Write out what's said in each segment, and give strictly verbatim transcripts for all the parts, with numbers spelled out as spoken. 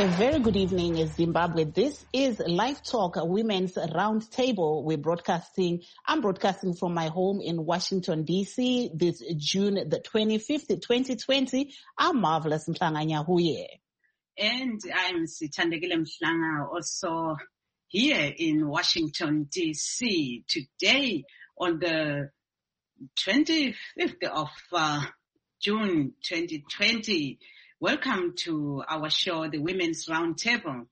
A very good evening, Zimbabwe. This is Live Talk, a women's roundtable. We're broadcasting, I'm broadcasting from my home in Washington, D C, this June the twenty-fifth, twenty twenty. I'm Marvelous Mhlanga Nyahuye. And I'm Sithandekile Mhlanga, also here in Washington, D C. Today, on the twenty-fifth of uh, June, twenty twenty, welcome to our show, the Women's Roundtable.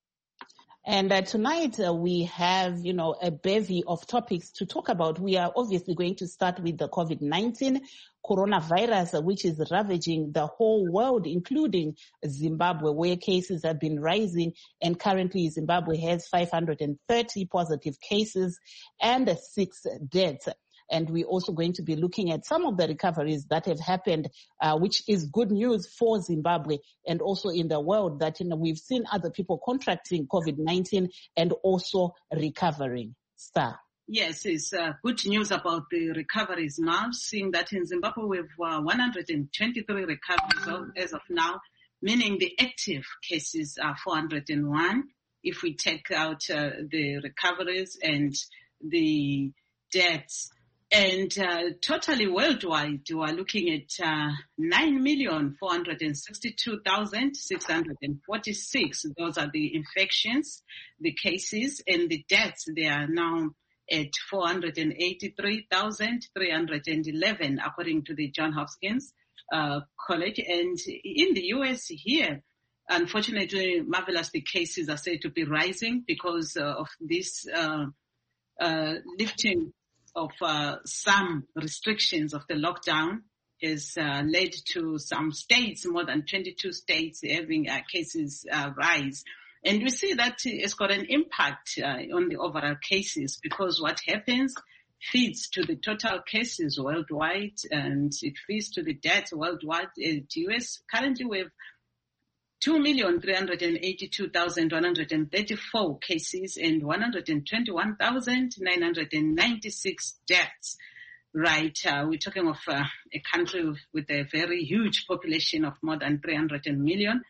And uh, tonight uh, we have, you know, a bevy of topics to talk about. We are obviously going to start with the COVID nineteen coronavirus, uh, which is ravaging the whole world, including Zimbabwe, where cases have been rising. And currently Zimbabwe has five hundred thirty positive cases and uh, six deaths. And we're also going to be looking at some of the recoveries that have happened, uh, which is good news for Zimbabwe and also in the world, that, you know, we've seen other people contracting COVID nineteen and also recovering. Star. Yes, it's uh, good news about the recoveries now, seeing that in Zimbabwe we have uh, one hundred twenty-three recoveries as of now, meaning the active cases are four hundred one. If we take out uh, the recoveries and the deaths. And uh, totally worldwide, we are looking at uh, nine million four hundred sixty-two thousand six hundred forty-six. Those are the infections, the cases, and the deaths. They are now at four hundred eighty-three thousand three hundred eleven, according to the Johns Hopkins uh, College. And in the U S here, unfortunately, marvelous, the cases are said to be rising because uh, of this uh, uh, lifting of uh, some restrictions of the lockdown has uh, led to some states, more than twenty-two states, having uh, cases uh, rise. And we see that it's got an impact uh, on the overall cases, because what happens feeds to the total cases worldwide, and it feeds to the deaths worldwide. In the U S, currently we have two million three hundred eighty-two thousand one hundred thirty-four cases and one hundred twenty-one thousand nine hundred ninety-six deaths. Right, uh, we're talking of uh, a country with, with a very huge population of more than three hundred million.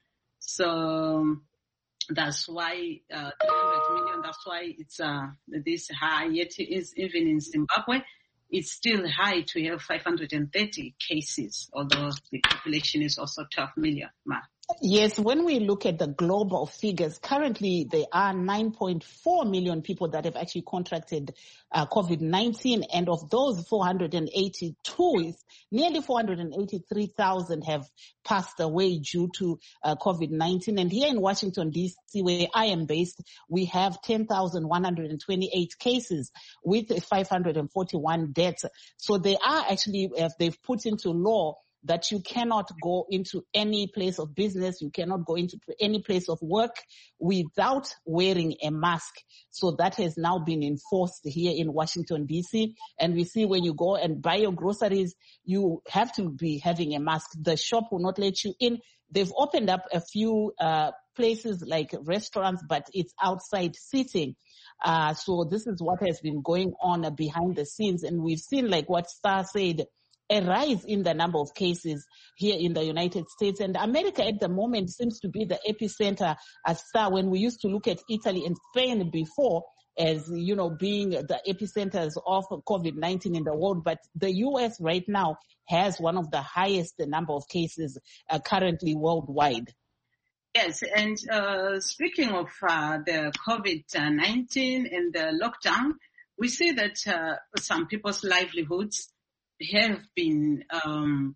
So that's why uh, three hundred million. That's why it's uh, this high. Yet it is even in Zimbabwe, it's still high to have five hundred thirty cases, although the population is also twelve million. Yes, when we look at the global figures, currently there are nine point four million people that have actually contracted uh, COVID nineteen, and of those four hundred eighty-two, nearly four hundred eighty-three thousand have passed away due to uh, COVID nineteen. And here in Washington, D C, where I am based, we have ten thousand one hundred twenty-eight cases with five hundred forty-one deaths. So they are actually, uh, they've put into law that you cannot go into any place of business, you cannot go into any place of work without wearing a mask. So that has now been enforced here in Washington, D C. And we see when you go and buy your groceries, you have to be having a mask. The shop will not let you in. They've opened up a few uh places like restaurants, but it's outside seating. Uh so this is what has been going on uh, behind the scenes. And we've seen, like what Star said, a rise in the number of cases here in the United States. And America at the moment seems to be the epicenter, as Star, when we used to look at Italy and Spain before as, you know, being the epicenters of COVID nineteen in the world. But the U S right now has one of the highest number of cases uh, currently worldwide. Yes, and uh, speaking of uh, the COVID nineteen and the lockdown, we see that uh, some people's livelihoods have been um,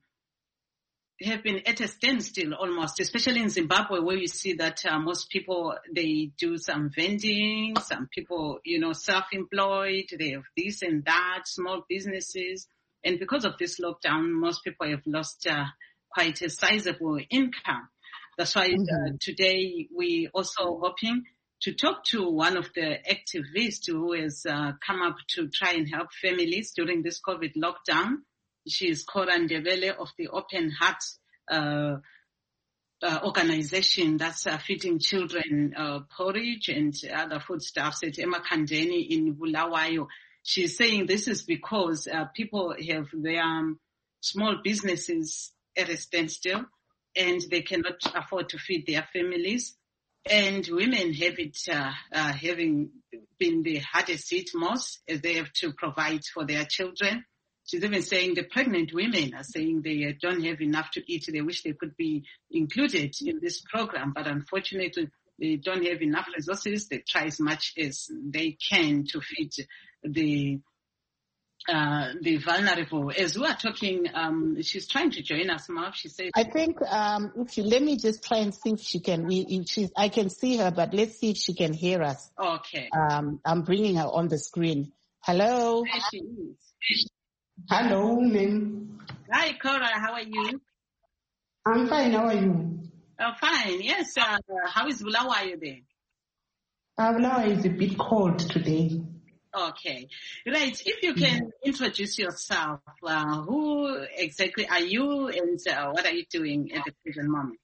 have been at a standstill almost, especially in Zimbabwe, where you see that uh, most people, they do some vending, some people, you know, self-employed, they have this and that, small businesses. And because of this lockdown, most people have lost uh, quite a sizable income. That's why uh, today we also hoping to talk to one of the activists who has uh, come up to try and help families during this COVID lockdown. She is Cora Ndebele of the Open Heart uh, uh, organization that's uh, feeding children uh, porridge and other foodstuffs at Emakhandeni in Bulawayo. She's saying this is because uh, people have their um, small businesses at a standstill and they cannot afford to feed their families. And women have it, uh, uh, having been the hardest hit most, as they have to provide for their children. She's even saying the pregnant women are saying they don't have enough to eat. They wish they could be included in this program, but unfortunately they don't have enough resources. They try as much as they can to feed the uh, the vulnerable. As we are talking, um, she's trying to join us, Marv. She says, I think um, if you let me just try and see if she can. We, if she's, I can see her, but let's see if she can hear us. Okay. Um, I'm bringing her on the screen. Hello. There she is. Hello, ma'am. Hi, Cora. How are you? I'm fine. How are you? Oh, fine. Yes. Uh, how is Bulawayo there? Uh, Bulawayo is a bit cold today. Okay. Right. If you can introduce yourself, uh, who exactly are you and uh, what are you doing at the present moment?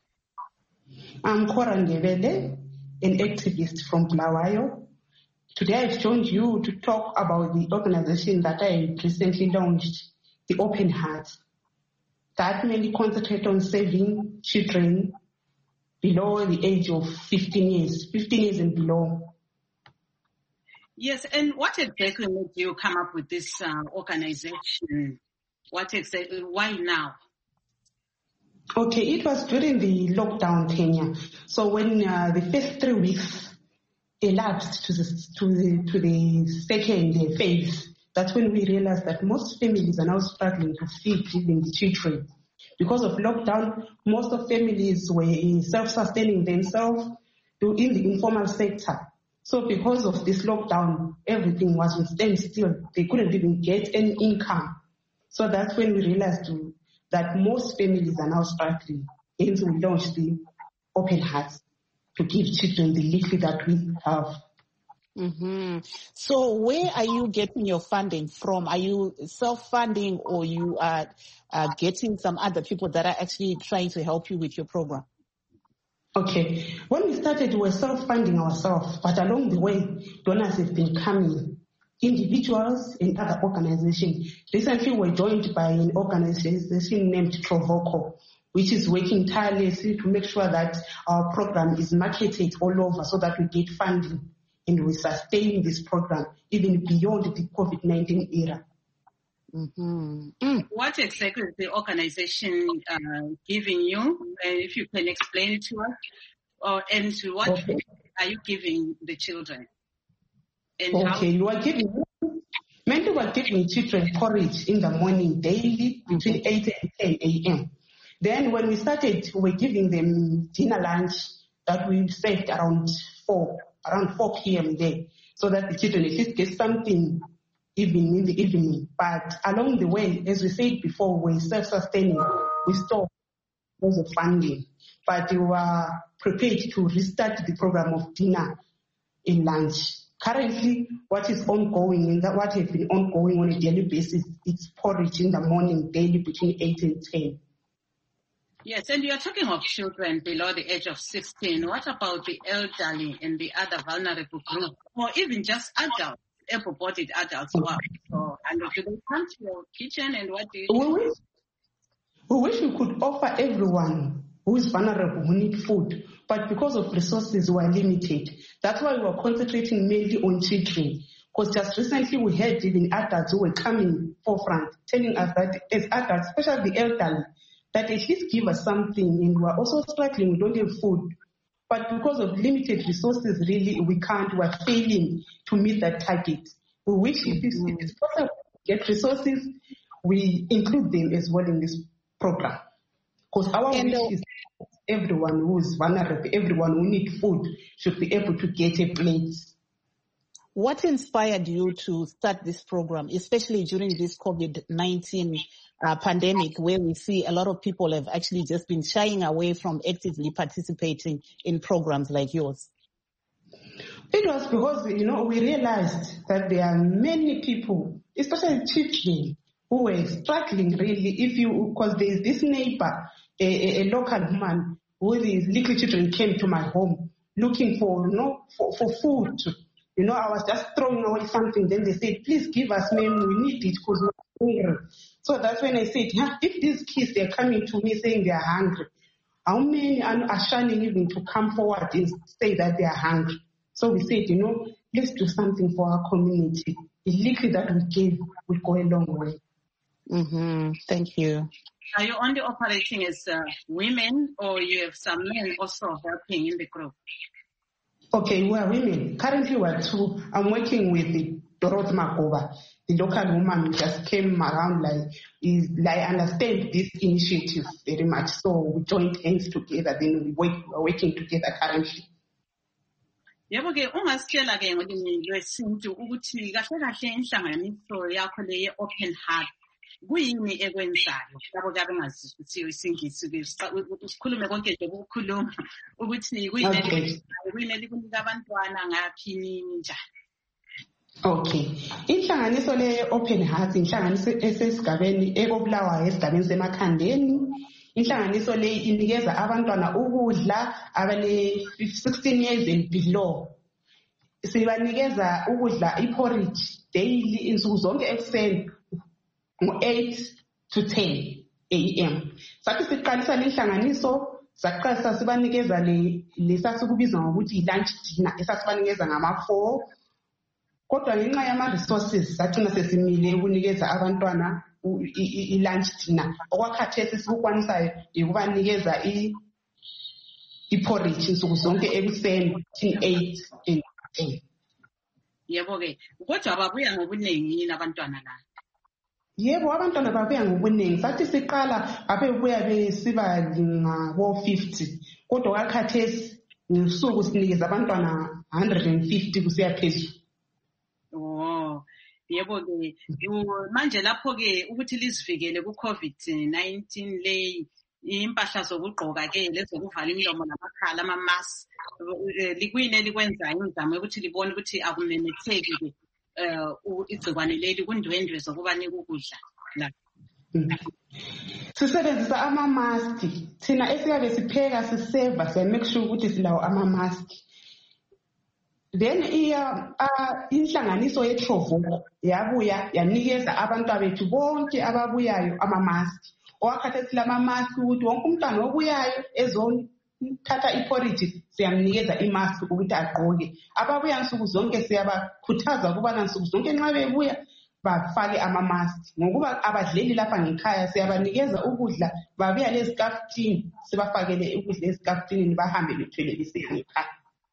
I'm Cora Ndebele, an activist from Bulawayo. Today I've joined you to talk about the organization that I recently launched, the Open Heart, that mainly concentrates on saving children below the age of fifteen years, fifteen years and below. Yes, and what exactly made you come up with this uh, organization? What exactly, why now? Okay, it was during the lockdown tenure. So when uh, the first three weeks elapsed to the, to the, to the second phase, that's when we realized that most families are now struggling to feed even the children. Because of lockdown, most of families were self-sustaining themselves in the informal sector. So because of this lockdown, everything was on standstill. They couldn't even get any income. So that's when we realized to, that most families are now struggling. Hence we launched the Open Hearts to give children the little that we have. Mm-hmm. So where are you getting your funding from? Are you self-funding or you are uh, getting some other people that are actually trying to help you with your program? Okay. When we started, we were self-funding ourselves, but along the way, donors have been coming. Individuals and other organizations. Recently, we were joined by an organization named Trovoco, which is working tirelessly to make sure that our program is marketed all over so that we get funding and we sustain this program even beyond the COVID nineteen era. Mm-hmm. Mm. What exactly is the organization uh, giving you? Uh, if you can explain it to us. Or, and what Okay. are you giving the children? And okay, how- you are giving, many were giving children porridge in the morning daily between eight and ten a.m. Then when we started, we were giving them dinner lunch that we served around four, around four p.m. there, so that the children at least get something even in the evening. But along the way, as we said before, we're self-sustaining. We stopped because of funding. But we were prepared to restart the program of dinner and lunch. Currently, what is ongoing and that what has been ongoing on a daily basis, it's porridge in the morning daily between eight and ten. Yes, and you're talking of children below the age of sixteen. What about the elderly and the other vulnerable group, or even just adults, able-bodied adults who are so, and do they come to your kitchen and what do you do? We wish, we wish we could offer everyone who is vulnerable, who need food, but because of resources, we are limited. That's why we are concentrating mainly on children. Because just recently we had even adults who were coming forefront, telling us that as adults, especially the elderly, that at least give us something, and we're also struggling, we don't have food. But because of limited resources, really, we can't, we're failing to meet that target. We wish if it's, if it's possible to get resources, we include them as well in this program. Because our And wish the- is everyone who is vulnerable, everyone who needs food should be able to get a plate. What inspired you to start this program, especially during this COVID nineteen uh, pandemic, where we see a lot of people have actually just been shying away from actively participating in programs like yours? It was because, you know, we realized that there are many people, especially children, who were struggling really. If you, because there is this neighbor, a, a, a local woman, who these little children came to my home looking for, you know, for, for food. You know, I was just throwing away something. Then they said, please give us, ma'am, we need it because we're hungry. So that's when I said, yeah, if these kids, they're coming to me saying they're hungry, how many are shunning even to come forward and say that they are hungry? So we said, you know, let's do something for our community. The little that we give will go a long way. Mm-hmm. Thank you. Are you only operating as uh, women, or you have some men also helping in the group? Okay, we are women. Currently we are two. I'm working with the Dorothy Makoba, the local woman who just came around. Like, is like understand this initiative very much. So we joined hands together. Then we work, we are working together currently. Yebo ke ungasitshela ke ngolimi lwesintu ukuthi kahle kahle inhlanganiso yakho le Open Heart kuyini ekwenzayo labo ke abengazisiyo isingisi ke sikhulume konke nje ukukhuluma ukuthi kuyini kuyini kunika abantwana ngaphi nini njani. Okay, inhlanganiso le Open Heart inhlanganiso esesigabeni ekobulawayo esigabeni semakhandeni. Inhlanganiso le inikeza abantwana ukudla abale sixteen years and below. Sibanikeza ukudla iporridge daily insuku zonke ekuseni eight to ten a m. Sathi siqalisa le inhlanganiso saqalisa sibanikeza le lesasikubiza ngokuthi lunch dinner esasibanikeza ngama four. Kodwa ngenxa yama resources sathina sesimile ukunikeza abantwana i-lunch dinner. Okwakhathesi sikukwanisayo ukubanikeza i-porridge insuku zonke ekuseni eight and ten. Yebo ke, kodwa ababuya ngobuningi yini abantwana la? Yebo, abantwana babuya ngobuningi. Sathi siqala abebuya besiba ngabo fifty. Kodwa kwakhathesi ngosuku sinikeza abantwana one hundred fifty kusiya phezulu. Oh. Yebo ke manje lapho ke ukuthi lisivikele ku COVID nineteen le impahla zokugqoka ke lezokuvala imilomo namakhala ama mask likwini elikwenzayo ingizame ukuthi libone ukuthi akumemetheki ke eh igcikwane leli kundwendwe zokubanika ukudla la. Sisebenzisa ama mask thina esiyabe sipheka siseva siya make sure ukuthi silawo ama mask. Then iya inhlanganiso yeTrovo yabuya yanikeza abantu abethu bonke ababuyayo ama mask. Owakhathesi lama mask ukuthi wonke umntwana obuyayo ezothatha iporridge siyamnikeza imask ukuthi agqoke. Ababuya nsuku zonke siyabakhuthaza ukubana nsuku zonke nxa bebuya bafake ama mask. Ngokuba abadleli lapha ngekhaya siyabanikeza ukudla babuya lezikaftini sibafakele ukudla ezikaftini bahambe bethwele besiya ngekhaya.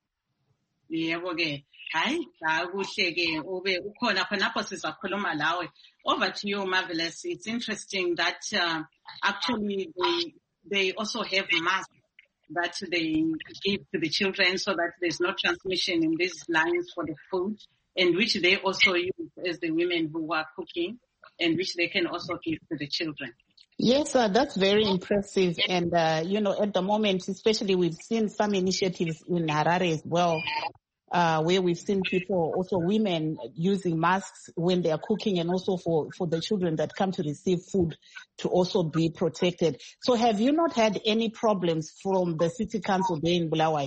Yebo ke hayi akuhle ke ube ukhona khonapho sizakhuluma lawe. Over to you, Marvelous. It's interesting that uh, actually they they also have masks that they give to the children so that there's no transmission in these lines for the food, and which they also use as the women who are cooking, and which they can also give to the children. Yes, uh, that's very impressive. And, uh, you know, at the moment, especially we've seen some initiatives in Harare as well, uh, where we've seen people, also women, using masks when they are cooking, and also for, for the children that come to receive food to also be protected. So have you not had any problems from the city council there in Bulawayo?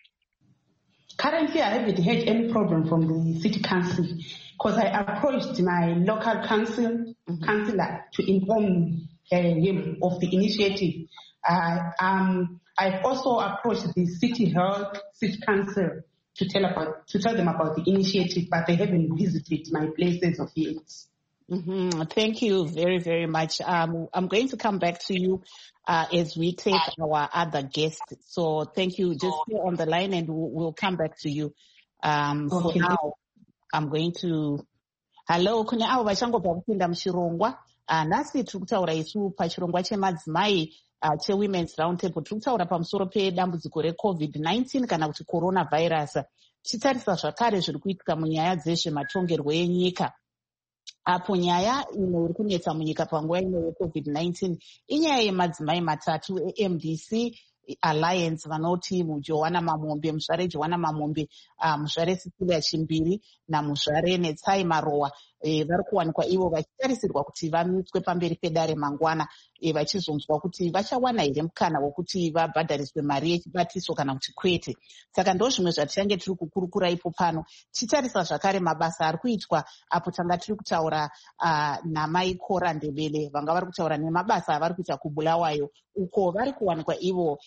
Currently, I haven't had any problem from the city council because I approached my local council, mm-hmm. councillor to inform uh, him of the initiative. Uh, um, I've also approached the city health, city council to tell about to tell them about the initiative, but they haven't visited my places of yet. Mm-hmm. Thank you very, very much. Um, I'm going to come back to you uh, as we take our other guest. So thank you. Just stay on the line and we'll, we'll come back to you. Um, okay. For now, I'm going to... Hello, kune avo vachangobva kupinda muchirongwa. Uh, nhasi tiri kutaura isu pachirongwa chemadzimai uh, chewomen's roundtable. Tiri kutaura pamusoro pedambudziko recovid nineteen kana kuti coronavirus. Tichitarisa zvakare zviri kuitika munyaya dzezvematongerwo enyika. Apo nyaya ino iri kunetsa munyika panguva ino yecovid nineteen inyaya yemadzimai matatu e-M D C Alliance vanoti muJohana Mamombe, muzvare Johanna Mamombe, uh, muzvare Cecilia Chimbiri namuzvare Netsai Marowa. E, vari kuwanikwa ivo vachitarisirwa kuti vamitswe pamberi pedare mangwana e, vachizonzwa kuti vachawana here mukana wokuti vabhadhariswe mari yechibatiso kana kuti kwete. Saka ndo zvimwe zvatichange tiri kukurukura ipo pano. Tichitarisa zvakare mabasa ari kuitwa apo tanga tiri kutaura uh, namai Cora Ndebele vanga vari kutaura nemabasa avari kuita kuBulawayo uko vari kuwanikwa ivo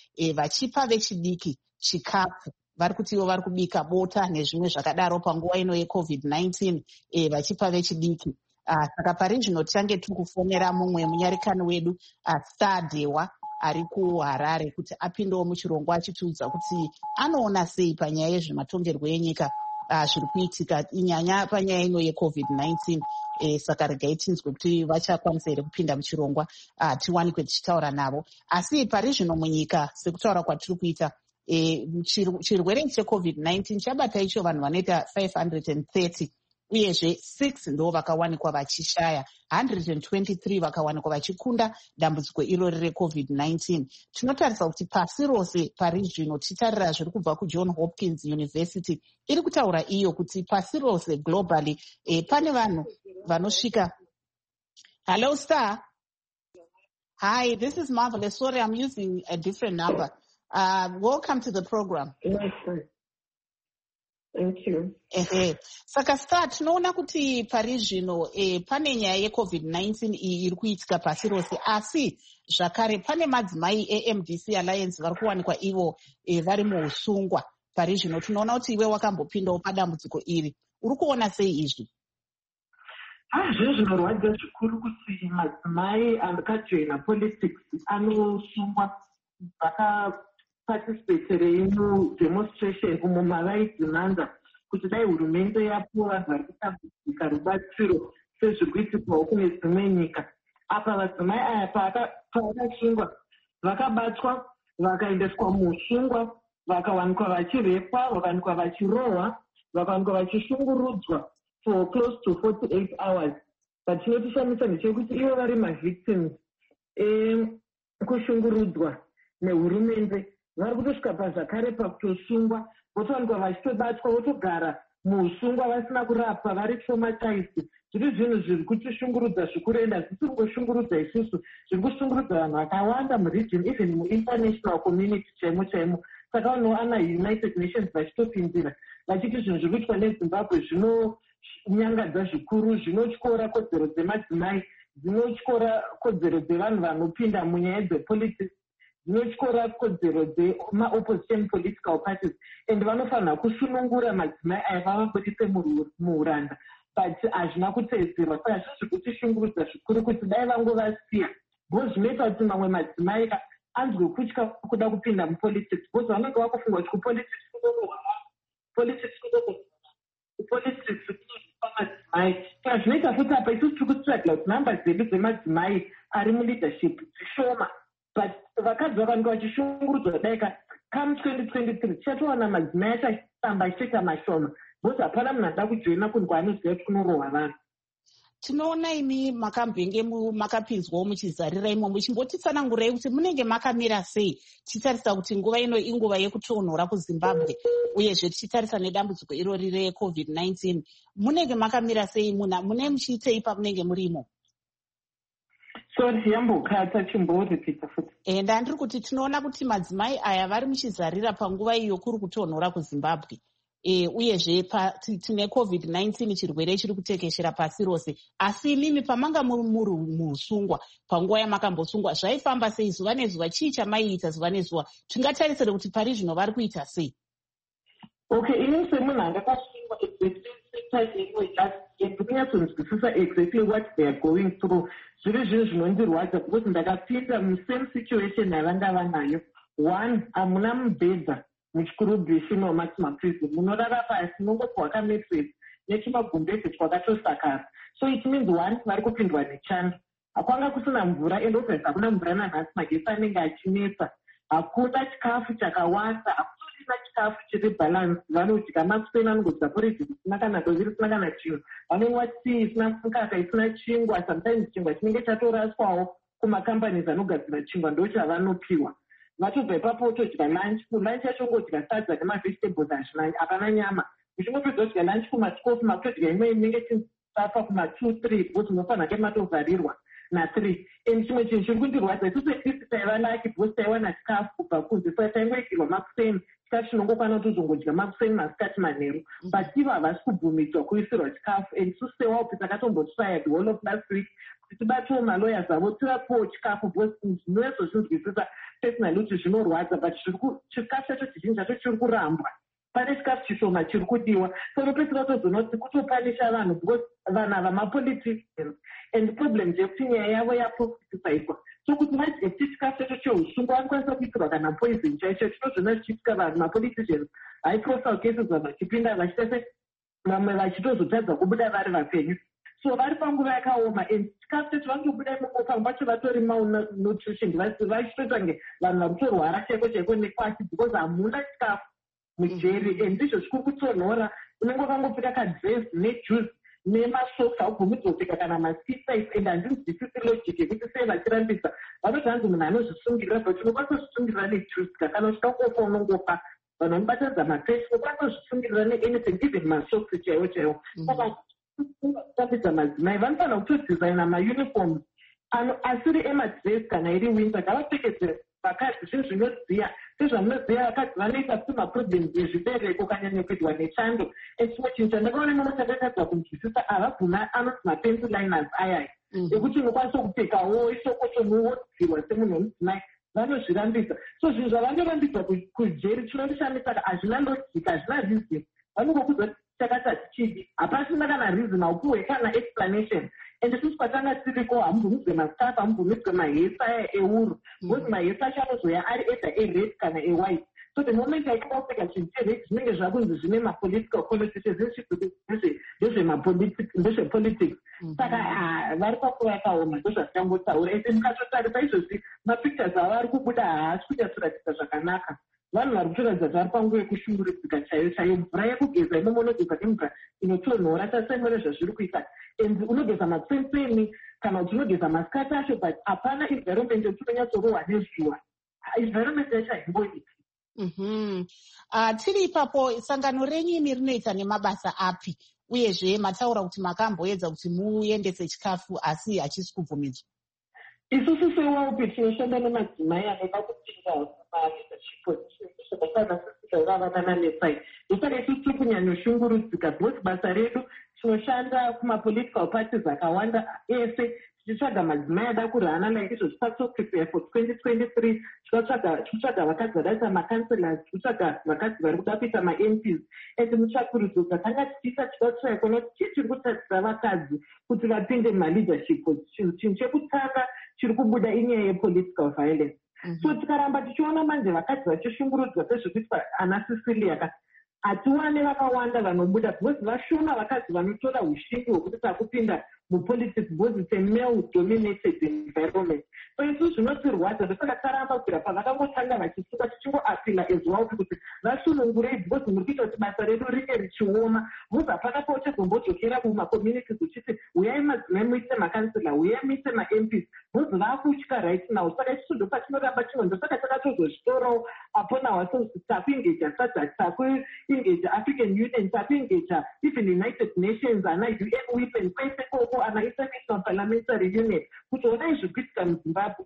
e, vachipa vechidiki chikafu. Vari kuti ivo vari kubika bota nezvimwe zvakadaro panguva ino yecovid nineteen e, vachipa vechidiki. Uh, saka parizvino tichange tiri kufonera mumwe munyarikani wedu uh, Star Dewa ari kuHarare kuti apindewo muchirongwa achitiudza kuti anoona sei panyaya yezvematongerwo enyika uh, zviri kuitika inyanya panyaya ino yecovid nineteen. E, saka regai tinzwe kuti vachakwanisa here kupinda muchirongwa uh, tiwanikwe tichitaura navo. Asi parizvino munyika sekutaura kwatiri kuita e, chirwere checovid nineteen chabata icho vanhu vanoita five hundred thirty uyezve six ndo vakawanikwa vachishaya, one hundred twenty-three vakawanikwa vachikunda dambudziko irori recovid nineteen. Tinotarisa kuti pasi rose parizvino tichitarira zviri kubva kuJohn Hopkins University iri kutaura iyo kuti pasi rose globally e, pane vanhu vanosvika. Hello Star. Hi, this is Marvelous. Sorry, I'm using a different number. Uh, welcome to the program. Yes, sir. Thank you. Ehe. Saka Star, tinoona kuti parizvino e, pane nyaya yecovid nineteen iyi iri kuitika pasi rose, asi zvakare pane madzimai eM D C Alliance vari kuwanikwa ivo e, vari muusungwa parizvino. Tinoona kuti iwe wakambopindawo padambudziko iri. Uri kuona sei izvi? Hazvo zvinorwadza zvikuru kuti madzimai akajoina politics anosungwa vakaparticipaterei mudemonstration umo mavaidhimanda kuti dai hurumende yapuwa vanhu vari kutambudzika rubatsiro sezviri kuitikwawo kune dzimwe nyika. Apa madzimai aya pavakasungwa vakabatwa vakaendeswa muusungwa vakawanikwa vachirepwa, vakawanikwa vachirohwa, vakawanikwa vachishungurudzwa for close to forty-eight hours. But chinotishamisa ndechekuti ivo vari mavictims ekushungurudzwa nehurumende vari kutosvika pazvakare pakutosungwa votowanikwa vachitobatwa votogara muusungwa vasina kurapwa vari traumatized. Zviri zvinhu zviri kutishungurudza zvikuru ende hazvisi kungoshungurudza isusu, zviri kushungurudza vanhu vakawanda muregion, even muinternational community chaimo chaimo. Saka vanhu ana United Nations vachitopindira vachiti zvinhu zviri kuitwa neZimbabwe zvinonyangadza zvikuru, zvinotyora kodzero dzemadzimai, zvinotyora kodzero dzevanhu vanopinda munyaya dzepolitics, zvinotyora kodzero dzema-opposition political parties, and vanofanira kusunungura madzimai aya vavabudise muuranda, but hazvina kuteedzerwa. Saka zviri zviri kutishungurudza zvikuru kuti dai vangovasiya, because zvinoita kuti mamwe madzimai anzwe kutya kuda kupinda mupolitics, because vanenge vakufunga kuti kupolitics kunonohwa politics kupolitics kunozipa madzimai. Saka zvinoita futi apa isusu tiri kustrugla kuti nhamba dzedu dzemadzimai ari muleadership dzishoma, but vakadzi vakanika vachishungurudzwa daika come twenty twenty-three tichatowana madzimai achitamba achiita mashoma, because hapana munhu anoda kujoina kunhu kwaanoziva kuti kunorohwa vanhu. Tinoona imi makambenge makapinzwawo muchizarira imo muchimbotitsanangurai kuti munenge makamira sei tichitarisa kuti nguva ino inguva yekutonhora kuZimbabwe uyezve tichitarisa nedambudziko irori recovid nineteen. Munenge makamira sei, mune muchiitei pamunenge murimo? Sorry, yambokata chimboripita futi. Eh, ndandiri kuti tinoona kuti madzimai aya vari muchizarira panguva iyo kuri kutonhora kuZimbabwe. E, uyezve tine covid nineteen chirwere chiri kutekeshera pasi rose, asi imimi pamanga muri muusungwa panguva yamakambosungwa zvaifamba sei? Zuva nezuva chii chamaiita zuva nezuva? Tingatarisire kuti pari zvino vari kuita sei? Okay, ini semunhu angakasungwa ndinyatsonzwisisa exactly what they are going through. Zviri zvinhu zvinondirwadza because ndakapinda musame situation yavanga vanayo. One, hamuna mubhedha muchikurubhishini wemaximum prison, munorara pasi munongopiwa kametresi nechimagumbeze twakatosakara. So it means one, vari kupindwa nechando, hakwanga kusina mvura, ende obviously hakuna mvura nanhasi, magesi anenge achinetsa, hakuna chikafu chakawanda, hakutorina chikafu chiri balance. Vanodya makuseni anongodya porridge risina kana dovi risina kana chinhu, vanonwa tii isina mukaka isina chingwa, sometimes chingwa chinenge chatoraswawo kumacompanies anogadzira chingwa ndo chavanopiwa. Vatobva ipapo todya lunch, lunch yacho ngodya sadza nemavegetables hazvina, hapana nyama. Muchingopedza kudya lunch kumatikofu makutodya imwe inenge chisafa kuma two three because munofanira ke matovharirwa na three. And chimwe chinhu chiri kundirwadza isusu etiisi taiva laki because taiwana chikafu kubva kunze, saka taingoitirwa makuseni, chikafu chinongokwana kuti uzongodya makuseni masikati manheru, but ivo havasi kubvumidzwa kuisirwa chikafu. And isusu sewaupi takatombotry the whole of last week kuti tibatiwo malawyers avo tivapiwo chikafu because zvinoezo zvinzwisisa personally kuti zvinorwadza but chikafu chacho chizhinji chacho chiri kurambwa pane chikafu chishoma chiri kudiwa sonopedzisira tozoona kuti kutopanisha vanhu because vanhu ava mapoliticians and problem ndeyekuti nyaya yavo yaprofitisaiswa so kuti vadye kuti chikafu chacho cheusungu vanokwanisa kuitirwa kana poison chaicho chinozvona zvichiitika vanhu mapoliticians high profile cases vanhu vachipinda vachitase vamwe vachitozotadza kubuda vari vapenyu so vari panguva yakaoma and chikafu chacho vangobuda imomo pamwe pacho vatori malnutrition vachitoita kunge vanhu vari kutorwara chaiko chaiko nekwati because hamuna chikafu mujeri and ndizvo zvikuru kutonhora unenge wakangopfeka kadress nejuice nemasocks augomidza kupfeka kana maskisis and handinzwisisi logic yekuti sei vachirambisa vanoti hanzi munhu anozvisungirira but unokwanisa kuzvisungirira nejuice kana uchida kungopa unongopa vanhu vanobatanidza mapesi unokwanisa kuzvisungirira neanything even masocks chaiwo chaiwo saka kutambidza madzimai vanofanira kutodesigna mauniforms asiri emadress kana iri winter ngavapfekedze vakadzi zvinhu zvinodziya sezvamunoziva vakadzi vanoita kuti maproblems ezvibereko kanyanya kuitwa nechando echimwe chinhu chandakaona imomo chandakadza kunzwisisa havaguna anoti mapencil liners ayaya ekuti unokwanisa kupfekawo ishoko chomuwodzirwa semunhu wemudzimai vanozvirambisa so zvinhu zvavanyorambidza kujeri chinondishamisa hazvina logic hazvina reason vanongokuudza kuti chakati hatichidi hapasina kana reason haupiwe kana explanation ende sisi kwatanga tiriko hamubvumidzwe masikafu hamubvumidzwe mahesa aya euru because mahesa acho anozoya ari either ered kana ewhite so the moment aika upfeka chinhu chered zvinenge zvakunzi zvine mapolitical connotations ndezvepolitics saka vari pakuva yakaoma ndozvatikangotaura ende mukatotarisa izvozvi mapictures avo ari kubuda haasi kunyatsoratidza zvakanaka vanhu vari kutoratidza kuti vari panguva yekushungurudzika chaiyo chaiyo mvura yekugeza imomo unogeza nemvura inotonhora tasaimone zvazviri kuita and unogeza matsenseni kana kuti unogeza masikati acho but hapana environment yekuti unonyatsorohwa nezuva environment yacho haimboiti tiri ipapo sangano renyu imi rinoita nemabasa api uyezve mataura kuti makamboedza kuti muendese chikafu asi hachisi kubvumidzwa isusu sewaupi tinoshanda nemadzimai anoda kupinda zvakaanaaavanananesai ndosaka isusu tiri kunyanyoshungurudzika because basa redu tinoshanda kumapolitical parties akawanda ese tichitsvaga madzimai ada kurana like izvo zvipatsoprepare for twenty twenty-three tichitsvaga vakadzi vadaita macancelors tichitsvaga vakadzi vari kuda kuita ma-M Ps and mutsvakurudzo dzakanga tichiita tichitsvaga kuona kuti chii chiri kutarisira vakadzi kuti vapinde maleadership chinhu chekutanga chiri kubuda inyaya yepolitical violence so tikaramba tichiona manje vakadzi vachishungurudzwa sezvekuitwa ana Cecilia hatiwane vakawanda vanobuda because vashoma vakadzi vanotora ushingi hwekuti takupinda mupolitics because it's a male dominated environment so isusu zvinotirwadza ndosaka taramba kubvira pavakangotanga vachisunga tichingoapila as well kuti vasunungurei because muri kuita kuti basa redu ringe richioma because hapana pauchazombojokera mumacommunities uchiti uyai madzimai muite makansela uyai muite ma-M Ps because vaakutya right now saka isusu ndopatinoramba chimwe ndosaka takatozozvitorawo upon ourselves takuengeja SADC takuengeja African Union takuengeja even United Nations ana U N women kwese koko ana International Parliamentary Union kuti ona izvi kuitika muZimbabwe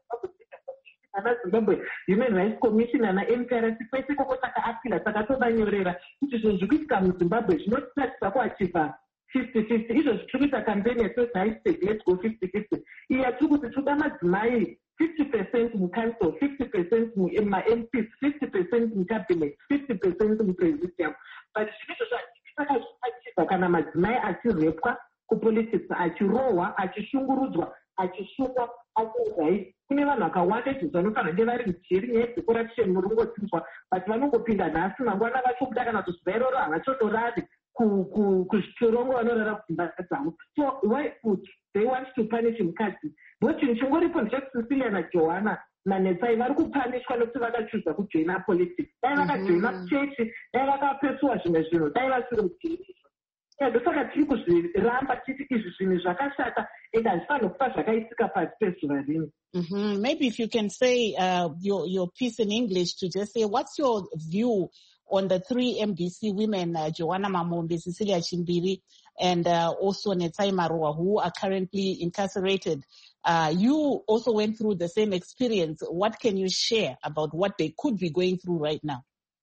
ana Zimbabwe Human Rights Commission ana M K R C kwese koko takaapila takatobanyorera kuti zvinhu zviri kuitika muZimbabwe zvinotiratidza kuachiva fifty fifty izvo zvitiri kuita campaign yesosaitek let's go fifty fifty iya tiri kuti toda madzimai fifty percent mucouncil fifty percent ma-M Ps fifty percent mucabinet fifty percent mupresidium but zvinizvo zvatisaka zviachiva kana madzimai achirepwa kupolitics achirohwa achishungurudzwa achisungwa achirai kune vanhu vakawanda izvo vanofanira kunge vari mujeri nyaya dzecorruption muri kungotinzwa but vanongopinda nhasi mangwana vachobuda kana kuti zuva iroro havachotorari kuzvitorongo vanorara kudzimba dzavo so why would they want to punish mukadzi because chinhu chingoripo ndechekuti Cecilia naJohana naNetsai vari kupanishwa nekuti vakachuza kujoina politics dai vakajoina kuchechi dai vakapesuwa zvimwe zvinhu dai vasiri mujeri ndosaka tiri kuzviramba titi izvi zvinhu zvakashata ende hazvifanira kupa zvakaitika pasi pezuva rino. Maybe if you can say uh, your, your piece in English to just say what's your view on the three M D C women, uh, Joanna Mamombe, Cecilia Chimbiri, and uh, also Netsai Maroa, who are currently incarcerated. Uh, you also went through the same experience. What can you share about what they could be going through right now?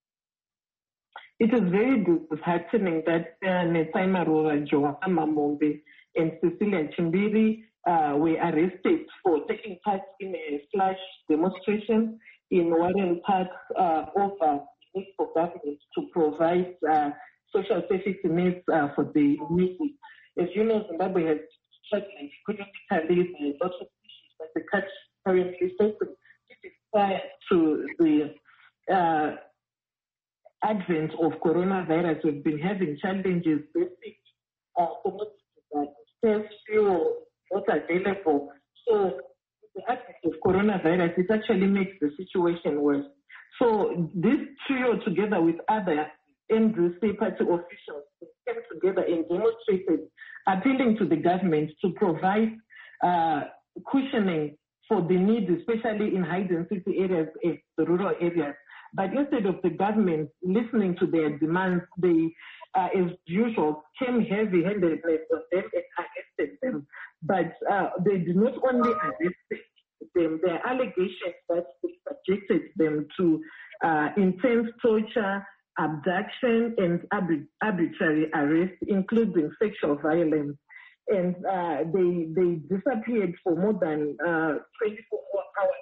It is very disheartening that uh, Netsai Maroa, Joanna Mamombe, and Cecilia Chimbiri uh, were arrested for taking part in a flash demonstration in Warren Park uh, over the need for government to provide uh, social safety nets uh, for the needy. As you know, Zimbabwe has struggling economically. There are lots of issues that the country currently facing. This is prior to the uh, advent of coronavirus. We've been having challenges, basic uh, commodities that scarce fuel not available. So the advent of coronavirus, it actually makes the situation worse. So this trio, together with other N D C party officials, came together and demonstrated, appealing to the government to provide uh, cushioning for the needs, especially in high-density areas and the rural areas. But instead of the government listening to their demands, they, uh, as usual, came heavy-handed on them and arrested them. But uh, they did not only arrest them, their allegations that they subjected them to uh, intense torture, abduction, and arbit- arbitrary arrest, including sexual violence. And uh, they they disappeared for more than uh, twenty-four hours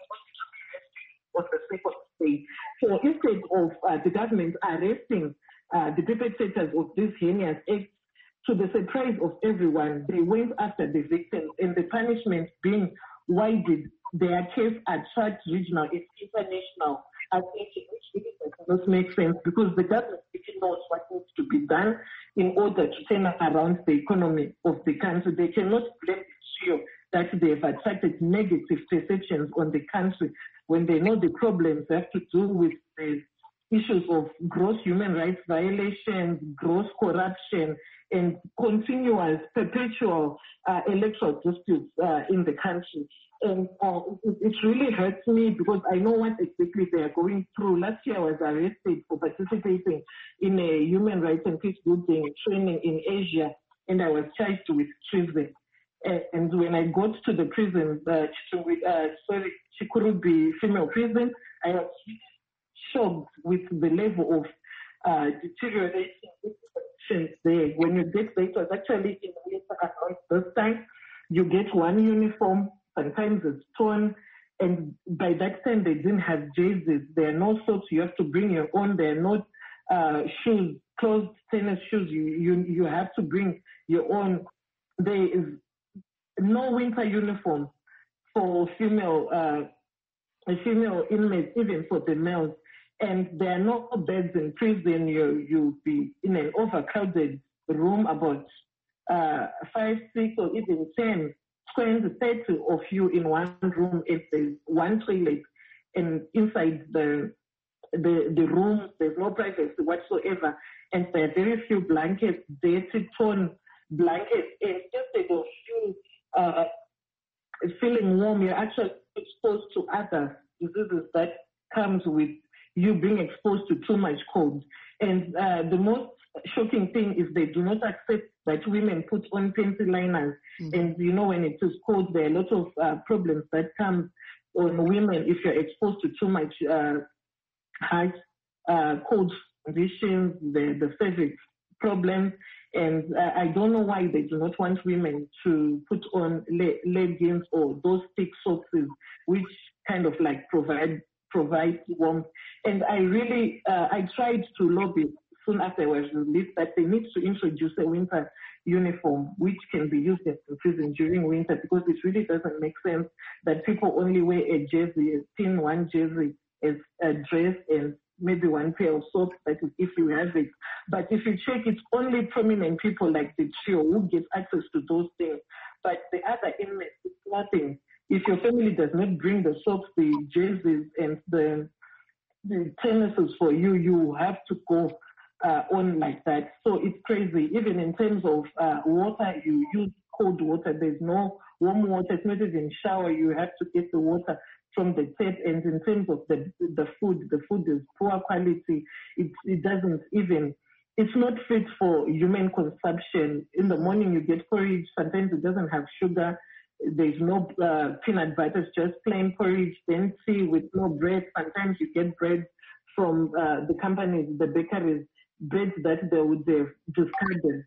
on the sake of state. So instead of uh, the government arresting uh, the perpetrators of this heinous act, to the surprise of everyone, they went after the victims, and the punishment being widened, their case attracts regional and international attention, which really does not make sense because the government really knows what needs to be done in order to turn around the economy of the country. They cannot blame the trio that they've attracted negative perceptions on the country when they know the problems have to do with the issues of gross human rights violations, gross corruption, and continuous, perpetual uh, electoral disputes uh, in the country. And uh, it, it really hurts me because I know what exactly they are going through. Last year I was arrested for participating in a human rights and peace building training in Asia, and I was charged with treason. And, and when I got to the prison, uh, uh, sorry, Chikurubi female prison, I was shocked with the level of uh, deterioration there. When you get there, it was actually in winter around this time. You get one uniform, sometimes it's torn, and by that time they didn't have jerseys. There are no socks. You have to bring your own. There are no uh, shoes, closed tennis shoes. You you you have to bring your own. There is no winter uniform for female uh, female inmates, even for the males. And there are no beds in prison. You you'll be in an overcrowded room, about uh, five, six, or even ten, twenty, thirty of you in one room. If there's one toilet, and inside the the the room, there's no privacy whatsoever, and there are very few blankets, dirty, torn blankets, and instead of you uh, feeling warm, you're actually exposed to other diseases that comes with you being exposed to too much cold. And uh, the most shocking thing is they do not accept that women put on panty liners. Mm-hmm. And you know, when it is cold, there are a lot of uh, problems that come on women if you're exposed to too much uh, high uh, cold conditions, the, the cervix problems. And uh, I don't know why they do not want women to put on le- leggings or those thick socks, which kind of like provide provide warmth. And I really, uh, I tried to lobby soon after I was released that they need to introduce a winter uniform which can be used in prison during winter, because it really doesn't make sense that people only wear a jersey, a thin one jersey as a dress and maybe one pair of socks, that is if you have it. But if you check, it's only prominent people like the trio who get access to those things. But the other inmates, it's nothing. If your family does not bring the socks, the jerseys, and the, the tennises for you, you have to go uh, on like that. So it's crazy. Even in terms of uh, water, you use cold water. There's no warm water. It's not even shower. You have to get the water from the tap. And in terms of the the food, the food is poor quality. It, it doesn't even, it's not fit for human consumption. In the morning, you get porridge. Sometimes it doesn't have sugar. There's no uh, peanut butter, it's just plain porridge, then tea with no bread. Sometimes you get bread from uh, the companies, the bakeries, bread that they would have discarded.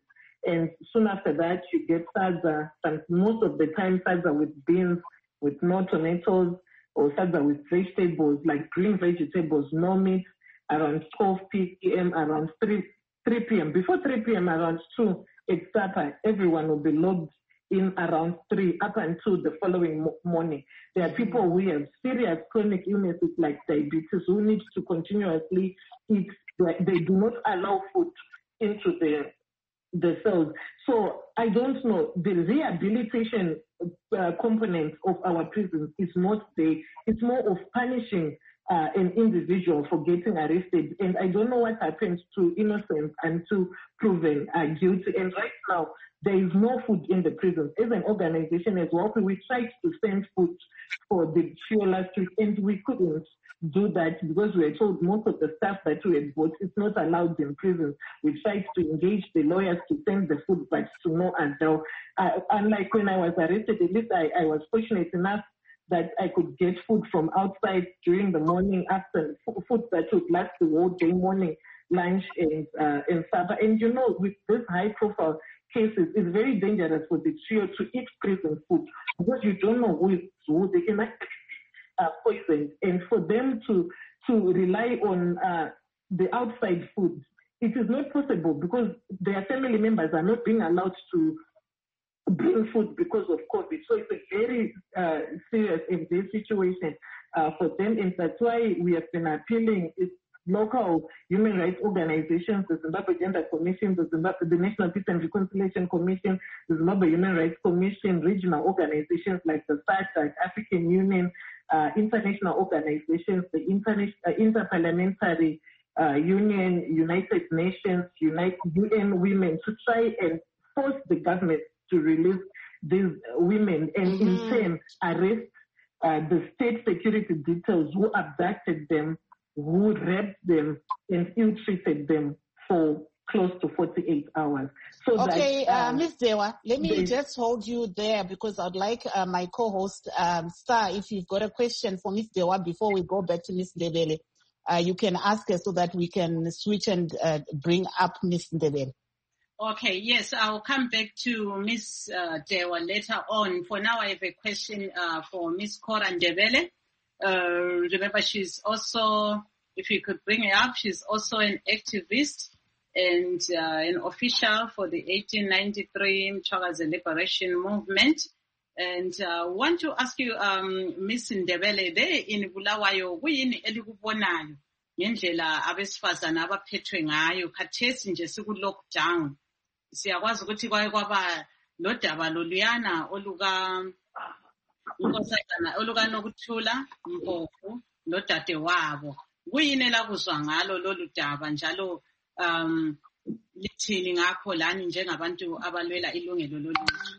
and soon after that you get sadza, and most of the time sadza with beans, with no tomatoes, or sadza with vegetables, like green vegetables, no meat, around twelve p.m., around three p.m. Before three p.m., around two, it's supper. Everyone will be logged in around three up until the following mo- morning. There are people who have serious chronic illnesses like diabetes who need to continuously eat. They do not allow food into the the cells. So I don't know. The rehabilitation uh, component of our prisons is not there. It's more of punishing uh, an individual for getting arrested. And I don't know what happens to innocent until proven uh, guilty. And right now, there is no food in the prisons. As an organization as well, we tried to send food for the show last week, and we couldn't do that because we were told most of the stuff that we had bought is not allowed in prisons. We tried to engage the lawyers to send the food, but to no avail. Uh, unlike when I was arrested, at least I, I was fortunate enough that I could get food from outside during the morning, after food that would last the whole day, morning, lunch, and uh, and supper. And you know, with this high-profile cases, it's very dangerous for the trio to eat prison food because you don't know who is who. They can actually be uh, poisoned, and for them to to rely on uh, the outside food, it is not possible because their family members are not being allowed to bring food because of COVID. So it's a very uh, serious and very situation uh, for them, and that's why we have been appealing. It's local human rights organizations, the Zimbabwe Gender Commission, the Zimbabwe, the National Peace and Reconciliation Commission, the Zimbabwe Human Rights Commission, regional organizations like the SADC, African Union, uh, international organizations, the Interna- uh, Interparliamentary uh, Union, United Nations, United U N Women, to try and force the government to release these women and in turn arrest uh, the state security details who abducted them, who raped them and ill-treated them for close to forty-eight hours. So okay, that, uh, um, Miz Dewa, let me they, just hold you there because I'd like uh, my co-host, um, Star, if you've got a question for Miz Dewa before we go back to Miz Ndebele, uh, you can ask her so that we can switch and uh, bring up Miz Ndebele. Okay, yes, I'll come back to Miz Uh, Dewa later on. For now, I have a question uh, for Miz Cora Ndebele. Uh, remember, she's also, if you could bring her up, she's also an activist and uh, an official for the eighteen ninety-three Mchwakazi Liberation Movement. And I uh, want to ask you, um, Miz Ndebele, there in Bulawayo, kuyini elikubonayo ngendlela abesifazana abaphethwe ngayo khathesi nje siku-lockdown. Siyakwazi ukuthi kwaye kwaba lodaba loluyana oluka unkosazana olukanokuthula Mpofu nodade wabo. Kuyini elakuzwa ngalo lolu daba njalo um lithini ngakho lani njengabantu abalwela ilungelo loluntu?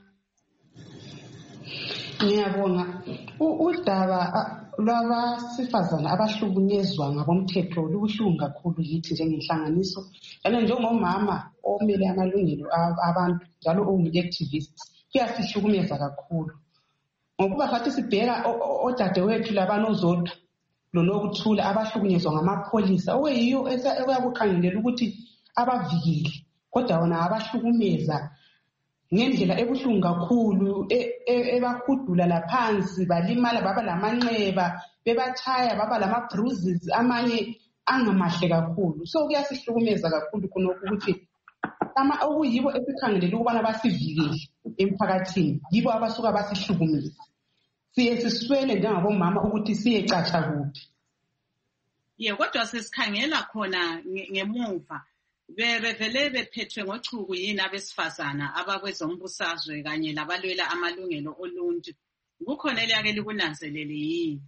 Ngiyabonga. Udaba lwabasifazana abahlukunyezwa ngabomthetho lubuhlungu kakhulu yithi njengenhlanganiso. Njalo njengomama omele amalungelo abantu njalo ongu-activist kuyasihlukumeza kakhulu. Ngokuba fathi sibheka odadewethu labanozodwa lonokuthula abahlukunyezwa ngamapholisa okuyiyo ekuyakukhangelela ukuthi abavikele kodwa wona abahlukumeza ngendlela ebuhlungu kakhulu ebahudula laphansi balimala baba lamanxeba bebatshaya baba lama bruises amanye angamahle kakhulu. So kuyasihlukumeza kakhulu khonokho ukuthi ama okuyibo esikhangelela ukubana basivikele emphakathini yibo abasuka basihlukumeza. Siye siswele njengabomama ukuthi siyecatsha kuphi. Ye kodwa sesikhangela khona ngemuva bevele bephethwe ngochuku yini abesifazana abakwezombusazwe kanye labalwela amalungelo oluntu. Kukhona eliyake likunanzelele yini?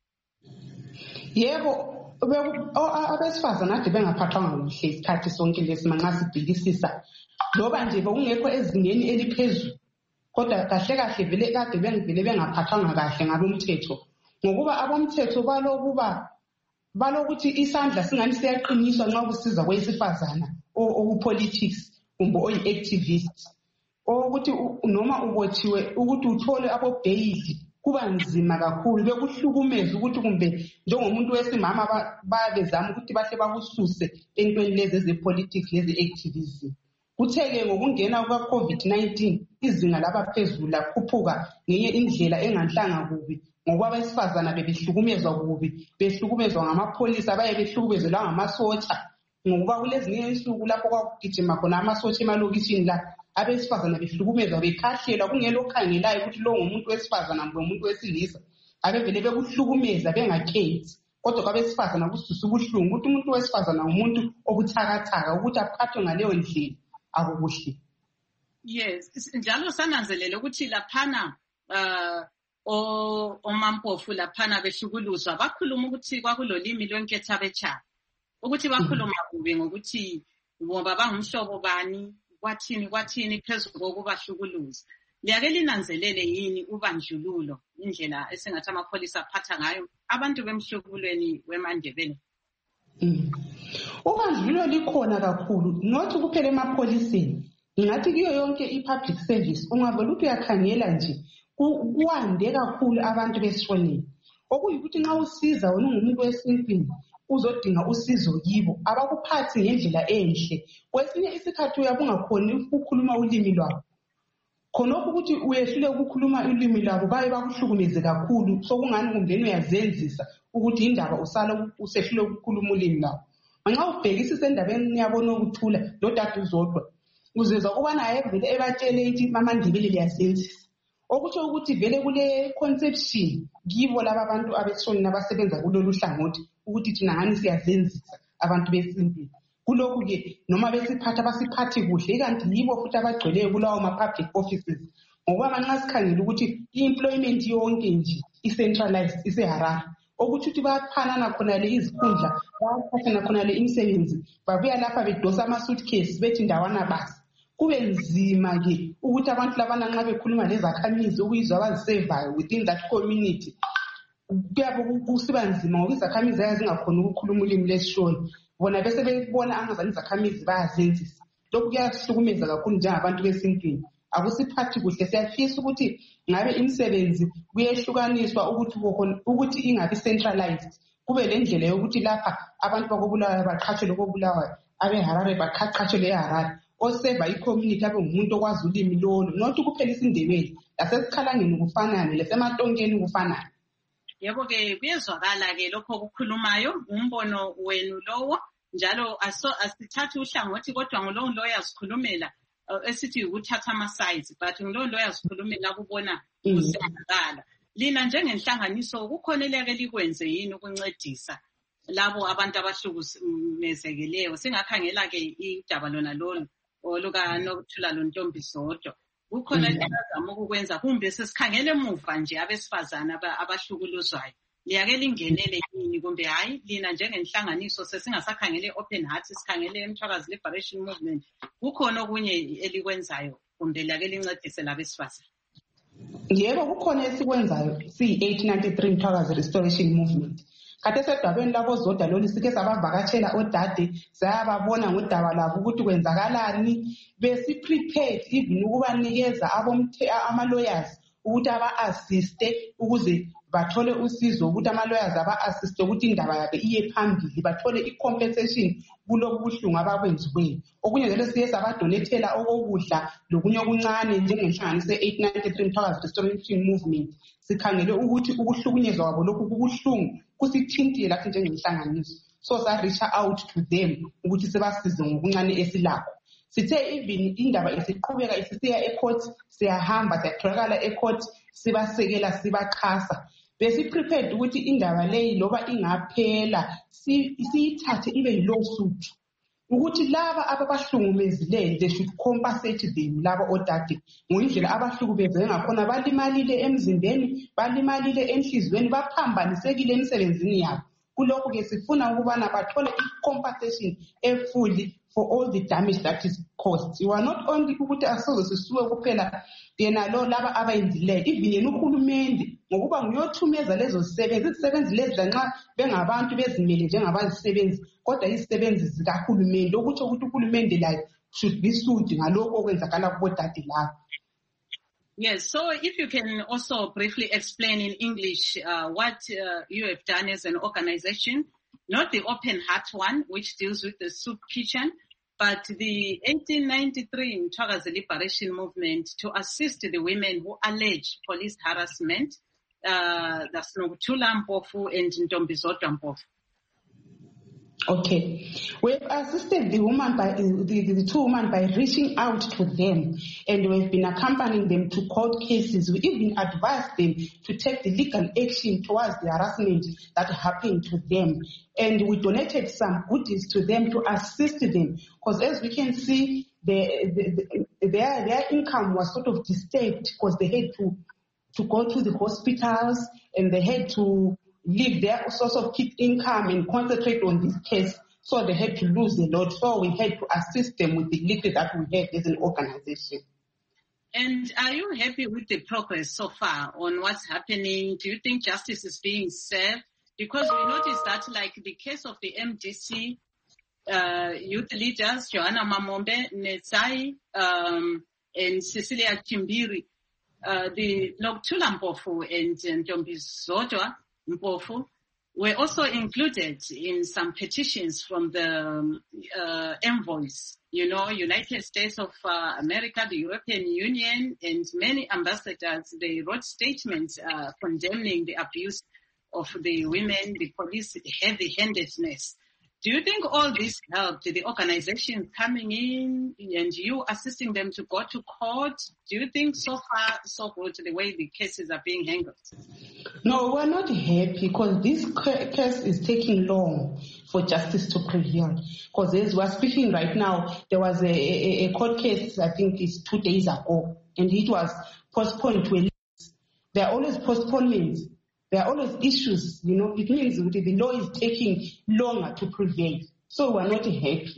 Yebo, abesifazana ade bengaphathwanga kuhle isikhathi sonke lesi manxa sibhekisisa loba nje bekungekho ezingeni eliphezulu kodwa kahle kahle vele kade bengivele bengaphathwanga kahle ngabomthetho ngokuba abomthetho balokuba balokuthi isandla singani siyaqiniswa nxa kusiza kwesifazana okupolitics kumbe oyi-activist ukuthi noma ubothiwe ukuthi uthole abobheyili kuba nzima kakhulu bekuhlukumeza ukuthi kumbe njengomuntu wesimama babezama ukuthi bahle bakususe entweni lezi ezepolitics lezi activism. Kutheke ngokungena kuka-COVID nineteen izinga labaphezulu lakhuphuka ngenye indlela enganhlanga kubi ngoba abesifazana bebehlukumezwa kubi, behlukumezwa ngamapholisa, baye behlukumezelwa ngamasotsha ngokuba kulezinye insuku lapho kwakugijima khona amasotsha emalokishini la abesifazana behlukumezwa bekhahlelwa kungelo khangelayo ukuthi lo ngumuntu wesifazana kumbe umuntu wesilisa, abevele bekuhlukumeza bengakhethi. Kodwa kwabesifazana kususa ubuhlungu ukuthi umuntu wesifazana ngumuntu obuthakathaka ukuthi aphathwe ngaleyo ndlela akukuhle. Yes, njalo sananzelela ukuthi laphana uh omampofu laphana behlukuluzwa bakhuluma ukuthi kwakulolimi lwenkethabetsha ukuthi bakhuluma kubi ngokuthi ngoba bangumhlobo bani kwathini kwathini phezulu kokubahlukuluza. Liyake linanzelele yini ubandlululo indlela esingathi amapholisa aphatha ngayo abantu bemhlukulweni weMandebele? Ubandlululo likhona kakhulu, nothi kuphela emapholiseni, ngathi kuyo yonke i-public service ungavela ukuthi uyakhangela nje kuwande kakhulu abantu besishoneni. Okuyikuthi nxa usiza wena ungumuntu wesintwini uzodinga usizo kibo abakuphathi ngendlela enhle. Kwesinye isikhathi uyabe ungakhoni ukukhuluma ulimi lwabo, khonokho ukuthi uyehlule ukukhuluma ulimi lwabo baye bakuhlukumeze kakhulu, sokungani kumbeni uyazenzisa ukuthi indaba usala usehlule ukukhuluma ulimi lwabo. Nxa ubhekisisa endabeni niyabona ukuthula lodade uzodwa uzezwa ukubana ayevele ebatshele ithi amaNdebele liyasenzisa, okutsho ukuthi vele kule conception kibo laba abantu abesishonini abasebenza kulolu hlangothi ukuthi thina ngani siyazenzisa abantu besintwini. Kulokhu-ke noma besiphatha basiphathi kuhle, ikanti yibo futhi abagcweleyo kulawo ma-public offices ngoba nxa sikhangela ukuthi i-employment yonke nje i-centralized ise-Harare, okuthi ukuthi bayaphanana khonale izikhundla, bayaphathana khonale imisebenzi, babuya lapha bedosa ama-suitcase bethi ndawana basi. Kube nzima-ke ukuthi abantu labana nxa bekhuluma lezakhamizi okuyizwa abazisevayo within that community, kuyabe kusiba nzima ngoba izakhamizi ayazi zingakhona ukukhuluma ulimi lesishoni, bona bese bebona angazani izakhamizi bayazenzisa. Lokhu kuyasihlukumeza kakhulu njengabantu besintwini, akusiphathi kuhle. Siyafisa ukuthi ngabe imisebenzi kuyehlukaniswa ukuthi ukuthi ingabi centralized, kube le ndlela yokuthi lapha abantu bakobulawayo baqhatshelwe kobulawayo, abeHarare baqhatshelwe eHarare, oseva i-community abe ngumuntu okwazi ulimi lolo, not kuphela isindebele, lasesikhalangeni kufanane, lasematonkeni kufanane. Yebo-ke kuyezwakala-ke lokho okukhulumayo, umbono wenu lowo, njalo asithathi uhlangothi kodwa ngulowo lowo yazikhulumela esithi ukuthatha ama-sides, but ngulowo lowo yazikhulumela kubona kusiyakala. Lina njengenhlanganiso kukhona eliyake likwenze yini ukuncedisa labo abantu abahlukumezekeleyo? Singakhangela-ke idaba lona lolu olukaNokuthula loNtombi Zodwa, kukhona elizama ukukwenza kumbe sesikhangele emuva nje abesifazana abahlukuluzwayo? Liyake lingenele yini kumbe hayi lina njengenhlanganiso sesingasakhangele Open Heart, sikhangele eMthwakazi Liberation Movement, kukhona okunye elikwenzayo kumbe liyake lincedise labesifazana? Yebo, kukhona esikwenzayo siyi-eight ninety-three Mthwakazi Restoration Movement. Kade sedabeni labo Zodwa lolu sike sabavakatshela odade, sayababona ngodaba labo ukuthi kwenzakalani, besi-prepared even ukubanikeza ama-lawyers ukuthi aba-assiste ukuze bathole usizo, ukuthi ama-lawyers aba-assiste ukuthi indaba yabe iye phambili, bathole i-compensation kulobu buhlungu abakwenziweyo. Okunye njalo siye sabadonethela okokudla lokunye okuncane njengenhlanganiso eight ninety-three Mthwakazi Restoration Movement. Sikhangele ukuthi ukuhlukunyezwa kwabo lokhu kubuhlungu kusithintile lathi njengenhlanganiso, so sa-reach out to them ukuthi sibasize ngokuncane esilakho. Sithe even indaba isiqhubeka isisiya e-court, siyahamba siyatholakala e-court, sibasekela sibaxhasa. Besi-prepared ukuthi indaba leyi loba ingaphela siyithathe ibe yi-lawsuit, ukuthi laba ababahlukumezileyo they should compensate them, laba odade ngoyindlela abahlukumezeke ngakhona, balimalile emzimbeni, balimalile enhlizweni, baphambanisekile emsebenzini yabo. Kulokhu-ke sifuna ukubana bathole i-compensation efully for all the damage that is caused. You are not only ukuthi asoze sisuwe kuphela yena lo laba abayenzileyo, even yena uhulumende ngokuba nguyothumeza lezo zisebenzi. Izisebenzi lezi lanxa bengabantu bezimele njengabazisebenzi, kodwa izisebenzi zikahulumende, ukuthi ukuthi uhulumende layo should be sued ngalokho okwenzakala kubodade labo. Yes, so if you can also briefly explain in English uh, what uh, you have done as an organization, not the Open Heart one, which deals with the soup kitchen, But the eighteen ninety-three Mthwakazi Liberation Movement to assist the women who allege police harassment, uh, that's Nokuthula Mpofu and Ntombizodwa Mpofu. Okay, we've assisted the woman by the, the two women by reaching out to them, and we've been accompanying them to court cases. We even advised them to take the legal action towards the harassment that happened to them, and we donated some goodies to them to assist them, because as we can see, the, the, the, their their income was sort of disturbed because they had to to go to the hospitals and they had to leave their source of income and concentrate on this case, so they had to lose a lot. So we had to assist them with the little that we had as an organization. And are you happy with the progress so far on what's happening? Do you think justice is being served? Because we noticed that, like the case of the M D C uh, youth leaders, Joanna Mamombe, Netsai, um, and Cecilia Chimbiri, uh, the Nokuthula Mpofu and Ntombizodwa Mpofu were also included in some petitions from the uh, envoys, you know, United States of uh, America, the European Union, and many ambassadors. They wrote statements uh, condemning the abuse of the women, the police heavy-handedness. Do you think all this helped the organizations coming in and you assisting them to go to court? Do you think so far so good the way the cases are being handled? No, we're not happy because this case is taking long for justice to prevail. Because as we're speaking right now, there was a, a, a court case, I think it's two days ago, and it was postponed to a list. There are always postponements. There are always issues, you know. It means the law is taking longer to prevail. So we're not happy.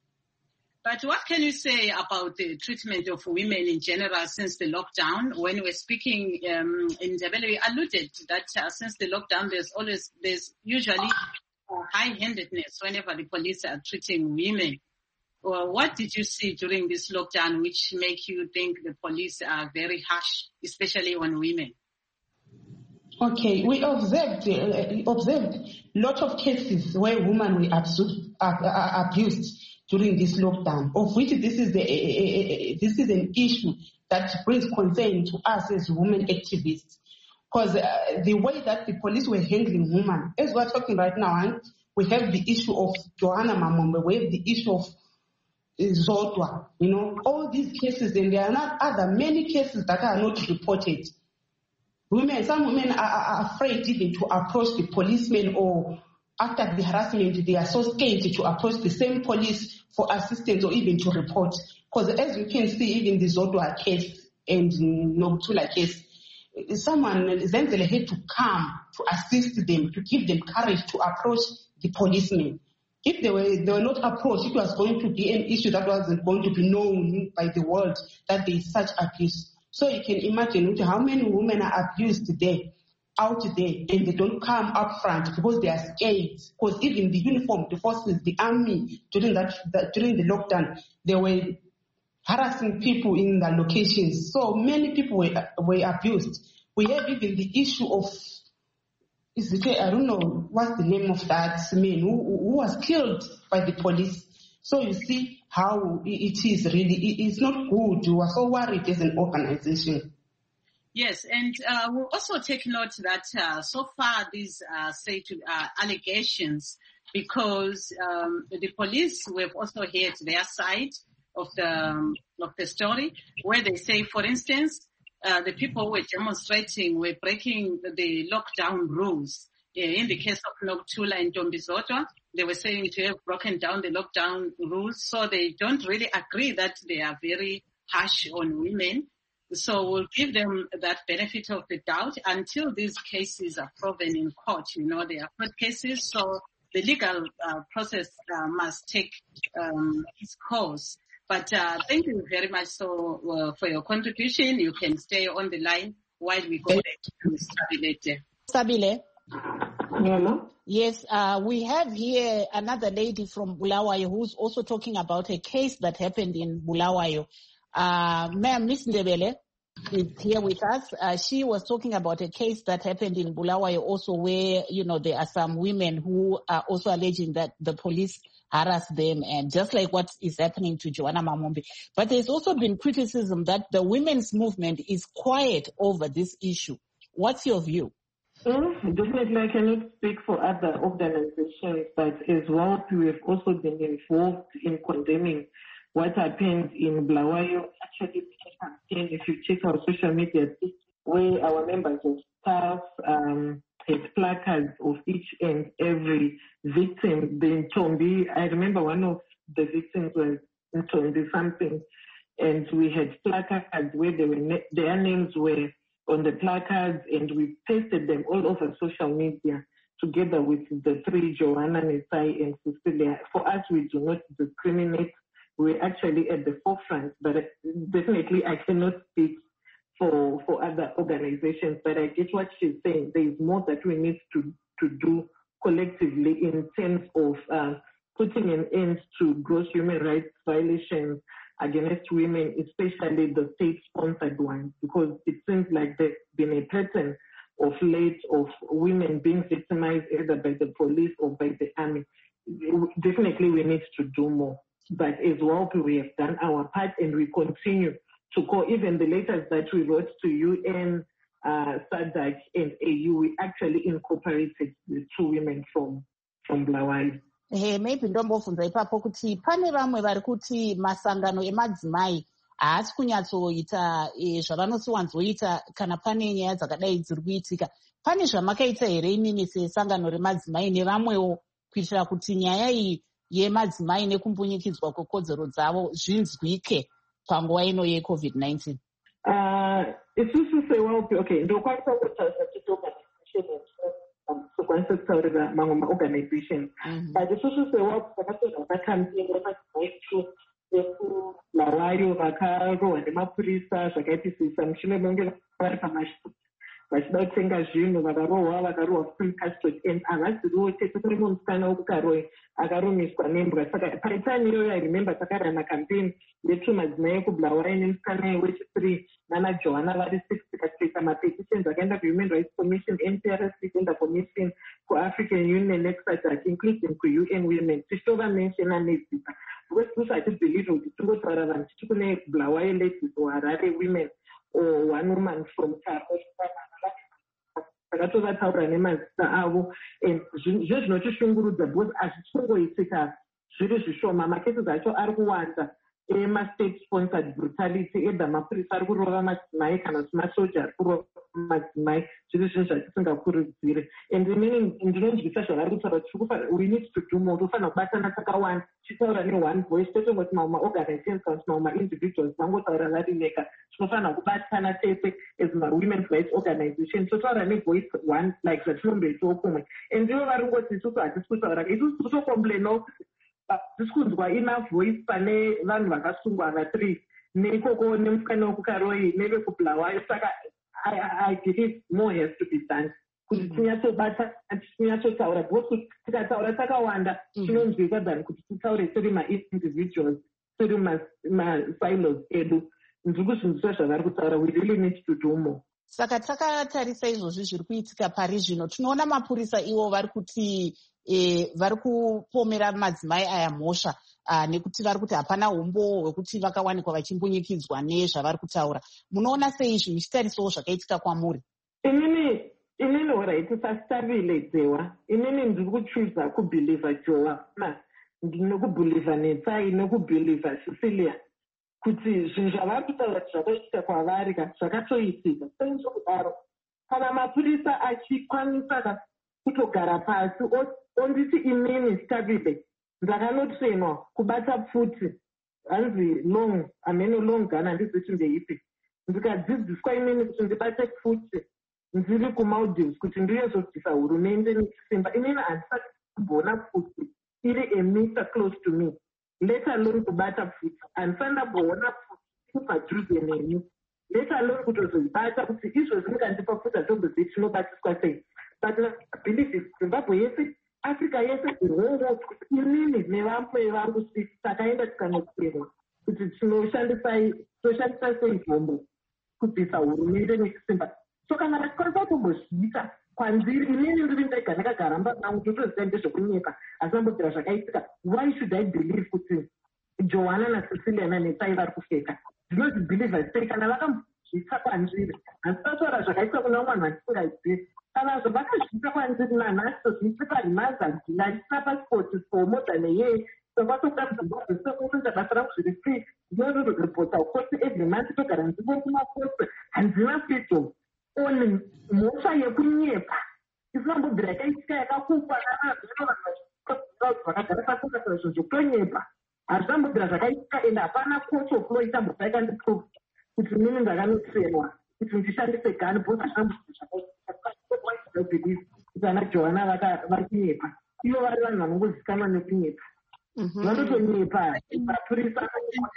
But what can you say about the treatment of women in general since the lockdown? When we're speaking um, in Ndebele, we alluded that uh, since the lockdown, there's always, there's usually uh, high-handedness whenever the police are treating women. Well, what did you see during this lockdown which make you think the police are very harsh, especially on women? Okay, we observed uh, observed a lot of cases where women were abused, uh, abused during this lockdown, of which this is the, uh, this is an issue that brings concern to us as women activists. Because uh, the way that the police were handling women, as we're talking right now, we have the issue of Joanna Mamombe, we have the issue of Zodwa, you know, all these cases, and there are not other many cases that are not reported. Women, some women are, are afraid even to approach the policemen, or after the harassment, they are so scared to approach the same police for assistance or even to report. Because as you can see, even the Zodwa case and Nokuthula case, someone Zenzele had to come to assist them, to give them courage to approach the policemen. If they were, they were not approached, it was going to be an issue that wasn't going to be known by the world that there is such abuse. So you can imagine how many women are abused today, out there, and they don't come up front because they are scared. Because even the uniform, the forces, the army, during that, that during the lockdown, they were harassing people in the locations. So many people were, were abused. We have even the issue of, is it, I don't know what's the name of that man who, who was killed by the police. So you see how it is really, it's not good. We are so worried as an organization. Yes, and uh, we'll also take note that uh, so far these uh, say to, uh, allegations, because um, the police have also heard their side of the um, of the story, where they say, for instance, uh, the people who were demonstrating were breaking the lockdown rules. In the case of Nokuthula and Ntombizodwa, they were saying to have broken down the lockdown rules, so they don't really agree that they are very harsh on women. So we'll give them that benefit of the doubt until these cases are proven in court. You know, they are court cases, so the legal uh, process uh, must take um, its course. But uh, thank you very much so uh, for your contribution. You can stay on the line while we go back to Stabile. Stabile. Hello? Yes, uh, we have here another lady from Bulawayo who's also talking about a case that happened in Bulawayo. Uh, Ma'am, Miss Ndebele is here with us. Uh, she was talking about a case that happened in Bulawayo also, where, you know, there are some women who are also alleging that the police harass them, and just like what is happening to Joanna Mamombe. But there's also been criticism that the women's movement is quiet over this issue. What's your view? Mm, definitely, I cannot speak for other organizations, but as well, we have also been involved in condemning what happened in Bulawayo. Actually, if you check our social media, where our members of staff um, had placards of each and every victim. The Ntombi, I remember one of the victims was Ntombi something, and we had placards where they were their names were on the placards, and we pasted them all over social media together with the three, Joanna, Nesai, and Cecilia. For us, we do not discriminate. We're actually at the forefront, but definitely I cannot speak for for other organizations, but I get what she's saying. There is more that we need to, to do collectively in terms of uh, putting an end to gross human rights violations against women, especially the state-sponsored ones, because it seems like there's been a pattern of late of women being victimized either by the police or by the army. Definitely we need to do more. But as well, we have done our part and we continue to call. Even the letters that we wrote to U N, uh, SADC and A U, we actually incorporated the two women from, from Bulawayo. Hey, maybe ndombobvunza ipapo kuti pane vamwe vari kuti masangano emadzimai haasi kunyatsoita zvavanoti wanzoita kana pane nyaya dzakadai dziri kuitika. Pane zvamakaita here imimi sesangano remadzimai nevamwewo kuitira kuti nyaya iyi yemadzimai nekumbunyikidzwa kwekodzero dzavo zvinzwike panguva ino yecovid nineteen? Uh, isusu sewaupi, okay, ndokwanisa kutaura chitoka sokwanisa kutaurira mamwe maorganizations, but isusu sewaupi takatora macampaign emadzimai ekubulawayo vakarohwa nemapurisa zvakaipisisa mushure monge vari pamashutu vachida kutenga zvinhu vakarohwa vakarohwa full custody, and havaziriwo chete kune musikana wekukaroyi akaromiswa nembwa. Saka paitani iyoyo I remember takarana campaign yetu madzimai ekubulawayo nemusikana wechithree nana Joanna vari six tikatoita mapetitions akaenda kuhuman rights commission, N P R S ikaenda commission, kuafrican union nekusataki including kuU N women tichitova menshena nezipa, because isusu hatibhelieve kuti tingotaura vanhu tichi kune Bulawayo ladies or Harare women or one woman from Karo takatovaataura nemazita avo, and zvo zvinotishungurudza because hazvichingoitika zviri zvishoma. Makeses acho ari kuwanda ema-state sponsored brutality, either mapurisa ari kurova madzimai kana kuti masoja ari kurova madzimai, zviri zvinhu zvatisingakurudzire. And inini ndinonzwisa zvavari kutaura kuti we need to do more, tofanira kubatana takawanda tichitaura ne-one voice, tetongoti mamwe maorganizations kana kuti mamwe ma-individuals vangotaura vari vega. Tinofanira kubatana tese as ma-women's rights organizations totaura ne-voice one like zvatinomboitawo kumwe, and ivo vari ngoti isusu hatisi kutaura, isusu totocomplainawo kuti tisi kunzwa enough voice pane vanhu vakasungwa vathree neikoko nemusikana wekukaroyi nevekubulawayo. Saka I, I believe more has to be done kuti tinyatsobata tinyatsotaura, because tikataura takawanda tinonzwika than kuti titaure tiri ma-individuals tiri ma-silos edu. Ndiri kuzvinzwisa zvavari kutaura, we really need to do more. Saka takatarisa izvozvi zviri kuitika pari zvino, tinoona mapurisa ivo vari kuti e, vari kupomera madzimai aya mhosva nekuti vari kuti hapana umbo hwekuti vakawanikwa vachimbunyikidzwa nezvavari kutaura. Munoona sei izvi muchitarisawo zvakaitika kwamuri? Inini inini oraiti sasitabile dzewa, inini ndiri kuchuza kubhilivha Joanna, ndinokubhilivha Nesai nokubhilivha Cecilia kuti zvinhu zvavari kutaura kuti zvakaitika kwavari kana zvakatoitika. Sezvokudaro kana mapurisa achikwanisa kutogara pasi onditi inini Sitabile ndakanotrainwa kubata pfuti, hanzi long ameno long gun, handizivi kuti ndeipi, ndikadzidziswa inini kuti ndibate pfuti ndiri kuMaldives kuti ndiyozobvisa hurumende nechisimba. Inini handisati kumboona pfuti iri a meter close to me, let alone kubata pfuti. Handisati ndamboona pfuti iri padhuze neni, let alone kutozoibata kuti izvozvi ndikandipa pfuti hatombozii tinobatiswa sei. But I believe Zimbabwe yese, Africa yese, ihongo kuti inini nevamwe vangu sisi takaenda tikanokurirwa kuti tinoshandisa toshandisa sei zvombo kubvisa hurumende nechisimba. So kana vatikwanisa kutombozviita kwanziri inini ndiri ndega ndakagara mba mangu totoziva ndezvekunyepa asambobvira zvakaitika. Why should I believe kuti Joanna naCecilia naNetsai vari kufeka? Ndinozvibhilivha sei kana vakazviita kwanziri? Handisataura zvakaitwa kuna umwe vanhu vandisingazivi. Kana zvavakazviita kwanziri nanhasi tozviita rimazanzi handisina pasipoti for more than a year. Kwatokuda muzimbabwe sekuita basa rangu zviri free. Ndinozoripota kosi every month togara nzimbo kumakosi. Handina freedom. On mhosva yekunyepa isingambobvira yakaitika yakakupwa vakagara pakuaa zvinhu zvokunyepa hazvingambobvira zvakaitika ende hapana court of law ichambobva yakandiprova kuti mini ndakanoserwa kuti ndishandise gani bhosi hazvingambobvira zvakaitika kuti ana Joanna vari kunyepa. Ivo vari vanhu vanongozikanwa nekunyepa vandotonyepa mapurisa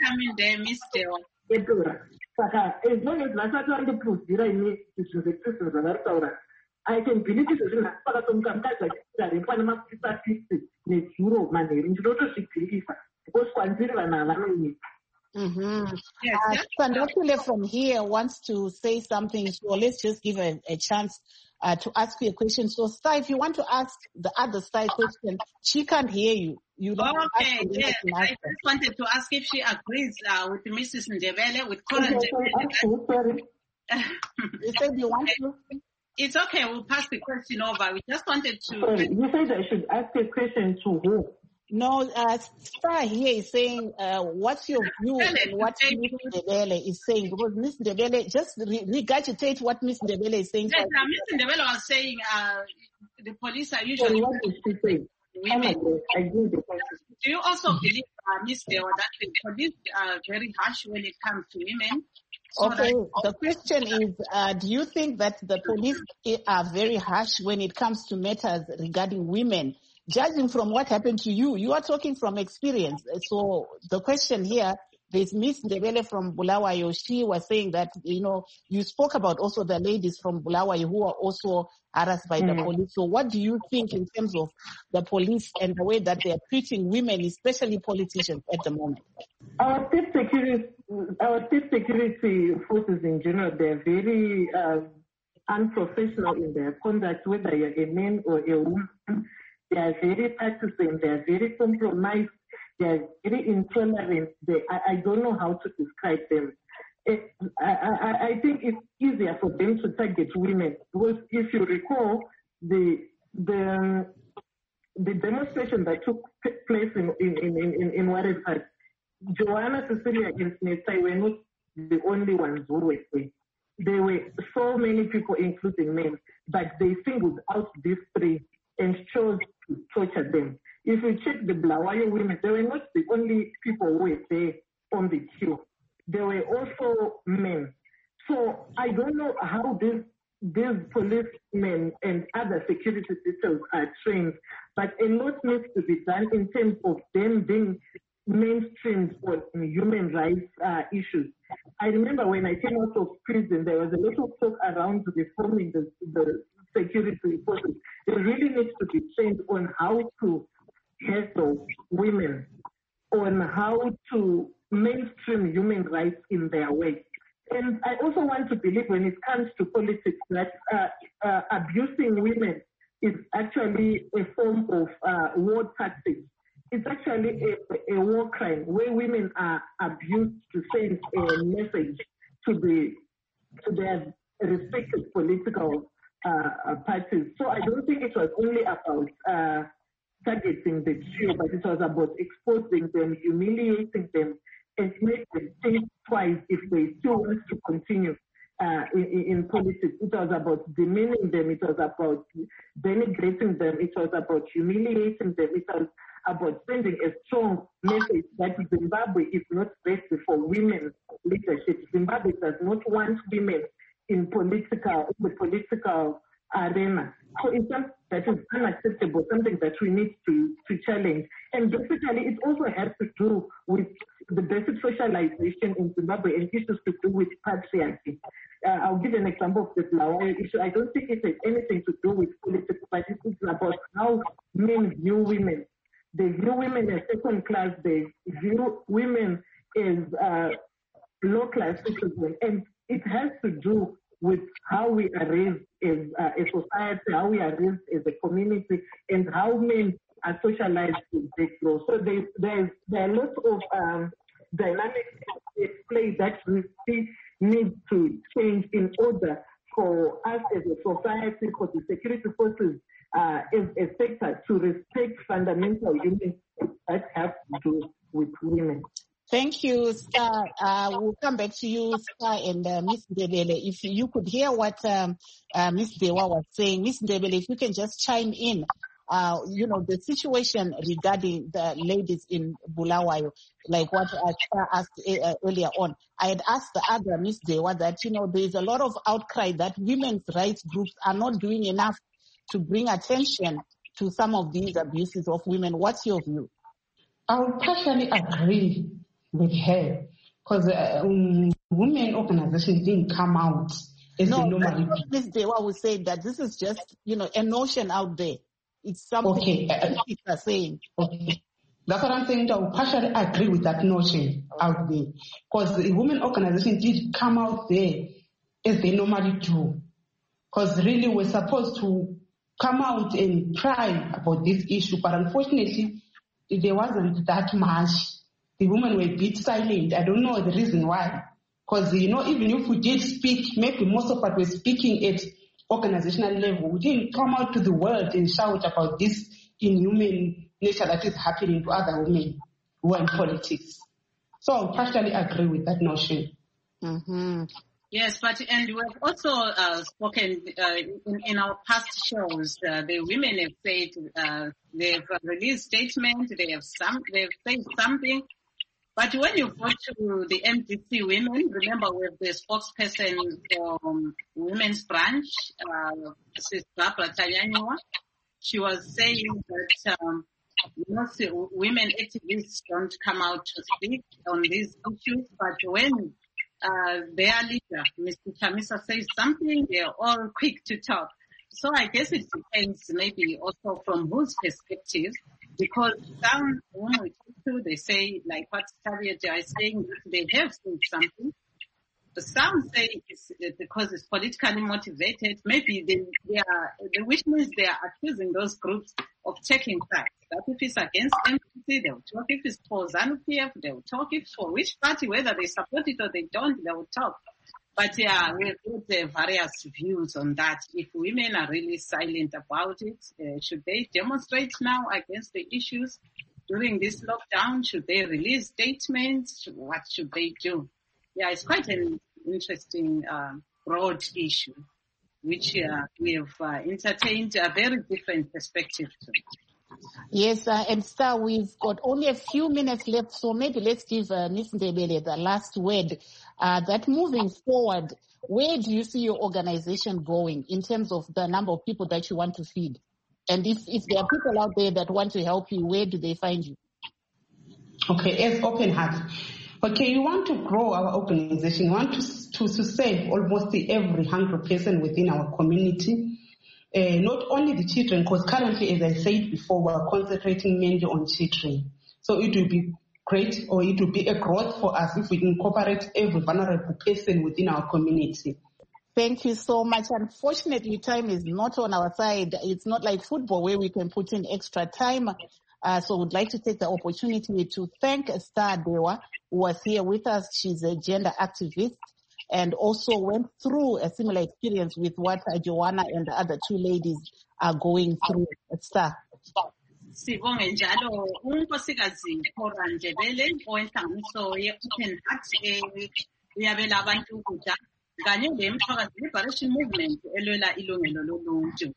etora. Saka as long as vasati vandiprovhira ine zvinhu zvekristu zvavari kutaura, I can believe izvo zvinhu asi pakatomuka mukadzi achirarembwa nemapurisa fifty nezuro manheru ndinotozvibhirisa because kwanziri vanhu havanonyepa. Mm-hmm. Yes, uh, Sandakule from here wants to say something, so let's just give a, a chance uh, to ask you a question. So, Star, if you want to ask the other side question, she can't hear you. You don't okay, yes. I just wanted to ask if she agrees uh, with Missus Ndebele, with Cora Ndebele. You said you want to? It's okay, we'll pass the question over. We just wanted to... Sorry, you said I should ask a question to who? No, uh, Star here is saying, uh, what's your view on what Miss Ndebele is saying? Because Miss Ndebele, just re- regurgitate what Miss Ndebele is saying. Yes, uh, Miss Ndebele was saying uh, the police are usually... So what is she saying? Women. I agree. Do you also believe, uh, Miss Dewa, that the police are very harsh when it comes to women? So okay, the question is, uh, do you think that the police are very harsh when it comes to matters regarding women? Judging from what happened to you, you are talking from experience. So the question here, there's Miss Ndebele from Bulawayo. She was saying that, you know, you spoke about also the ladies from Bulawayo who are also harassed by mm. the police. So what do you think in terms of the police and the way that they are treating women, especially politicians at the moment? Our state security, our state security forces in general, they're very uh, unprofessional in their conduct, whether you're a man or a woman. They are very partisan. They are very compromised. They are very intolerant. They, I, I don't know how to describe them. It, I, I, I think it's easier for them to target women because if you recall the the um, the demonstration that took place in in in in, in Waterford, Joanna, Cecilia, and Netsai were not the only ones who were there. There were so many people, including men, but they singled out these three and chose to torture them. If you check the Bulawayo women, they were not the only people who were there on the queue. There were also men. So I don't know how these these policemen and other security details are trained, but a lot needs to be done in terms of them being mainstreamed on human rights uh, issues. I remember when I came out of prison, there was a lot of talk around reforming the, the security forces. They really need to be trained on how to handle women, on how to mainstream human rights in their way. And I also want to believe when it comes to politics that uh, uh, abusing women is actually a form of uh, war tactics. It's actually a, a war crime where women are abused to send a message to the to their respective political uh, parties. So I don't think it was only about uh, targeting the Jew, but it was about exposing them, humiliating them, and make them think twice if they still want to continue uh, in, in politics. It was about demeaning them. It was about denigrating them. It was about humiliating them. It was about sending a strong message that Zimbabwe is not ready for women leadership. Zimbabwe does not want women in political, in the political arena. So it's something that is unacceptable, something that we need to, to challenge. And basically, it also has to do with the basic socialization in Zimbabwe and issues to do with patriarchy. Uh, I'll give an example of the Bulawayo issue. I don't think it has anything to do with politics, but it's about how men view women. They view women as second class. They view women as uh, low class citizens. And it has to do with how we are raised as uh, a society, how we are raised as a community, and how men are socialized to grow. So there, there's, there are lots of um, dynamics at play that we need to change in order for us as a society, for the security forces uh, as a sector to respect fundamental human rights that have to do with women. Thank you, Star. Uh, we'll come back to you, Star, and uh, Miz Ndebele. If you could hear what um, uh, Miz Dewa was saying, Miz Ndebele, if you can just chime in, uh, you know, the situation regarding the ladies in Bulawayo, like what uh, Star asked uh, earlier on. I had asked the other Miz Dewa that, you know, there is a lot of outcry that women's rights groups are not doing enough to bring attention to some of these abuses of women. What's your view? I would partially agree with her, because uh, um, women organizations didn't come out as no, they normally do. Miz Dewa would say that this is just, you know, a notion out there. It's something okay. uh, people are saying. Okay. That's what I'm saying. I would partially agree with that notion okay. out there, because the women organizations did come out there as they normally do, because really we're supposed to come out and cry about this issue, but unfortunately there wasn't that much. The women were a bit silent. I don't know the reason why. Because, you know, even if we did speak, maybe most of us were speaking at organizational level. We didn't come out to the world and shout about this inhuman nature that is happening to other women who are in politics. So I partially agree with that notion. Mm-hmm. Yes, but and we have also uh, spoken uh, in, in our past shows. Uh, the women have said uh, they've released statements. They have some. They've said something. But when you go to the M D C women, remember we have the spokesperson from Women's Branch, uh, Sister Barbara Tanyanywa. She was saying that um, most women activists don't come out to speak on these issues, but when uh, their leader, Mister Chamisa, says something, they're all quick to talk. So I guess it depends maybe also from whose perspective, because some whom we talk to, they say, like what Taviata is saying, they have said something. But some say it's because it's politically motivated. Maybe they, they are, which means they are accusing those groups of taking sides. That if it's against M D C, they'll talk. If it's for ZANU-P F, they'll talk. If for which party, whether they support it or they don't, they'll talk. But yeah, we've got uh, various views on that. If women are really silent about it, uh, should they demonstrate now against the issues during this lockdown? Should they release statements? What should they do? Yeah, it's quite an interesting, uh, broad issue, which uh, we have uh, entertained a very different perspective to. Yes, uh, and Star, we've got only a few minutes left, so maybe let's give uh, Miz Ndebele the last word. Uh, that moving forward, where do you see your organization going in terms of the number of people that you want to feed? And if, if there are people out there that want to help you, where do they find you? Okay, as Open Heart. Okay, we want to grow our organization. We want to, to, to serve almost every hungry person within our community. Uh, not only the children, because currently, as I said before, we are concentrating mainly on children. So it will be great, or it will be a growth for us if we incorporate every vulnerable person within our community. Thank you so much. Unfortunately, time is not on our side. It's not like football where we can put in extra time. Uh, so we'd like to take the opportunity to thank Star Dewa, who was here with us. She's a gender activist and also went through a similar experience with what uh, Joanna and the other two ladies are going through. Star. Sibonge njalo unkosikazi Cora Ndebele owenhlanganiso ye-Open Heart uyabela abantu ukudla kanye nemthwakazi Liberation Movement elwela ilungelo loluntu.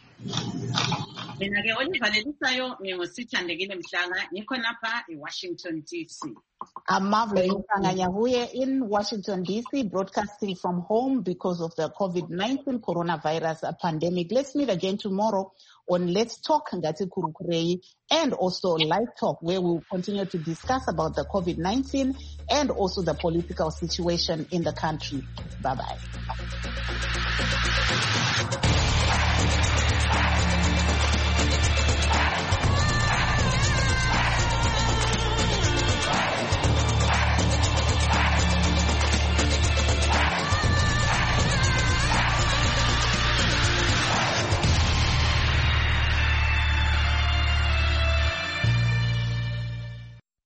Mina ke Oliver Lelisayo ngingosithandekile Mhlanga ngikho napha eWashington D C. I'm Marvelous Nganyahuye in Washington D C, broadcasting from home because of the COVID nineteen coronavirus pandemic. Let's meet again tomorrow on Let's Talk Ngati Kurukurei and also Live Talk, where we'll continue to discuss about the COVID nineteen and also the political situation in the country. Bye-bye.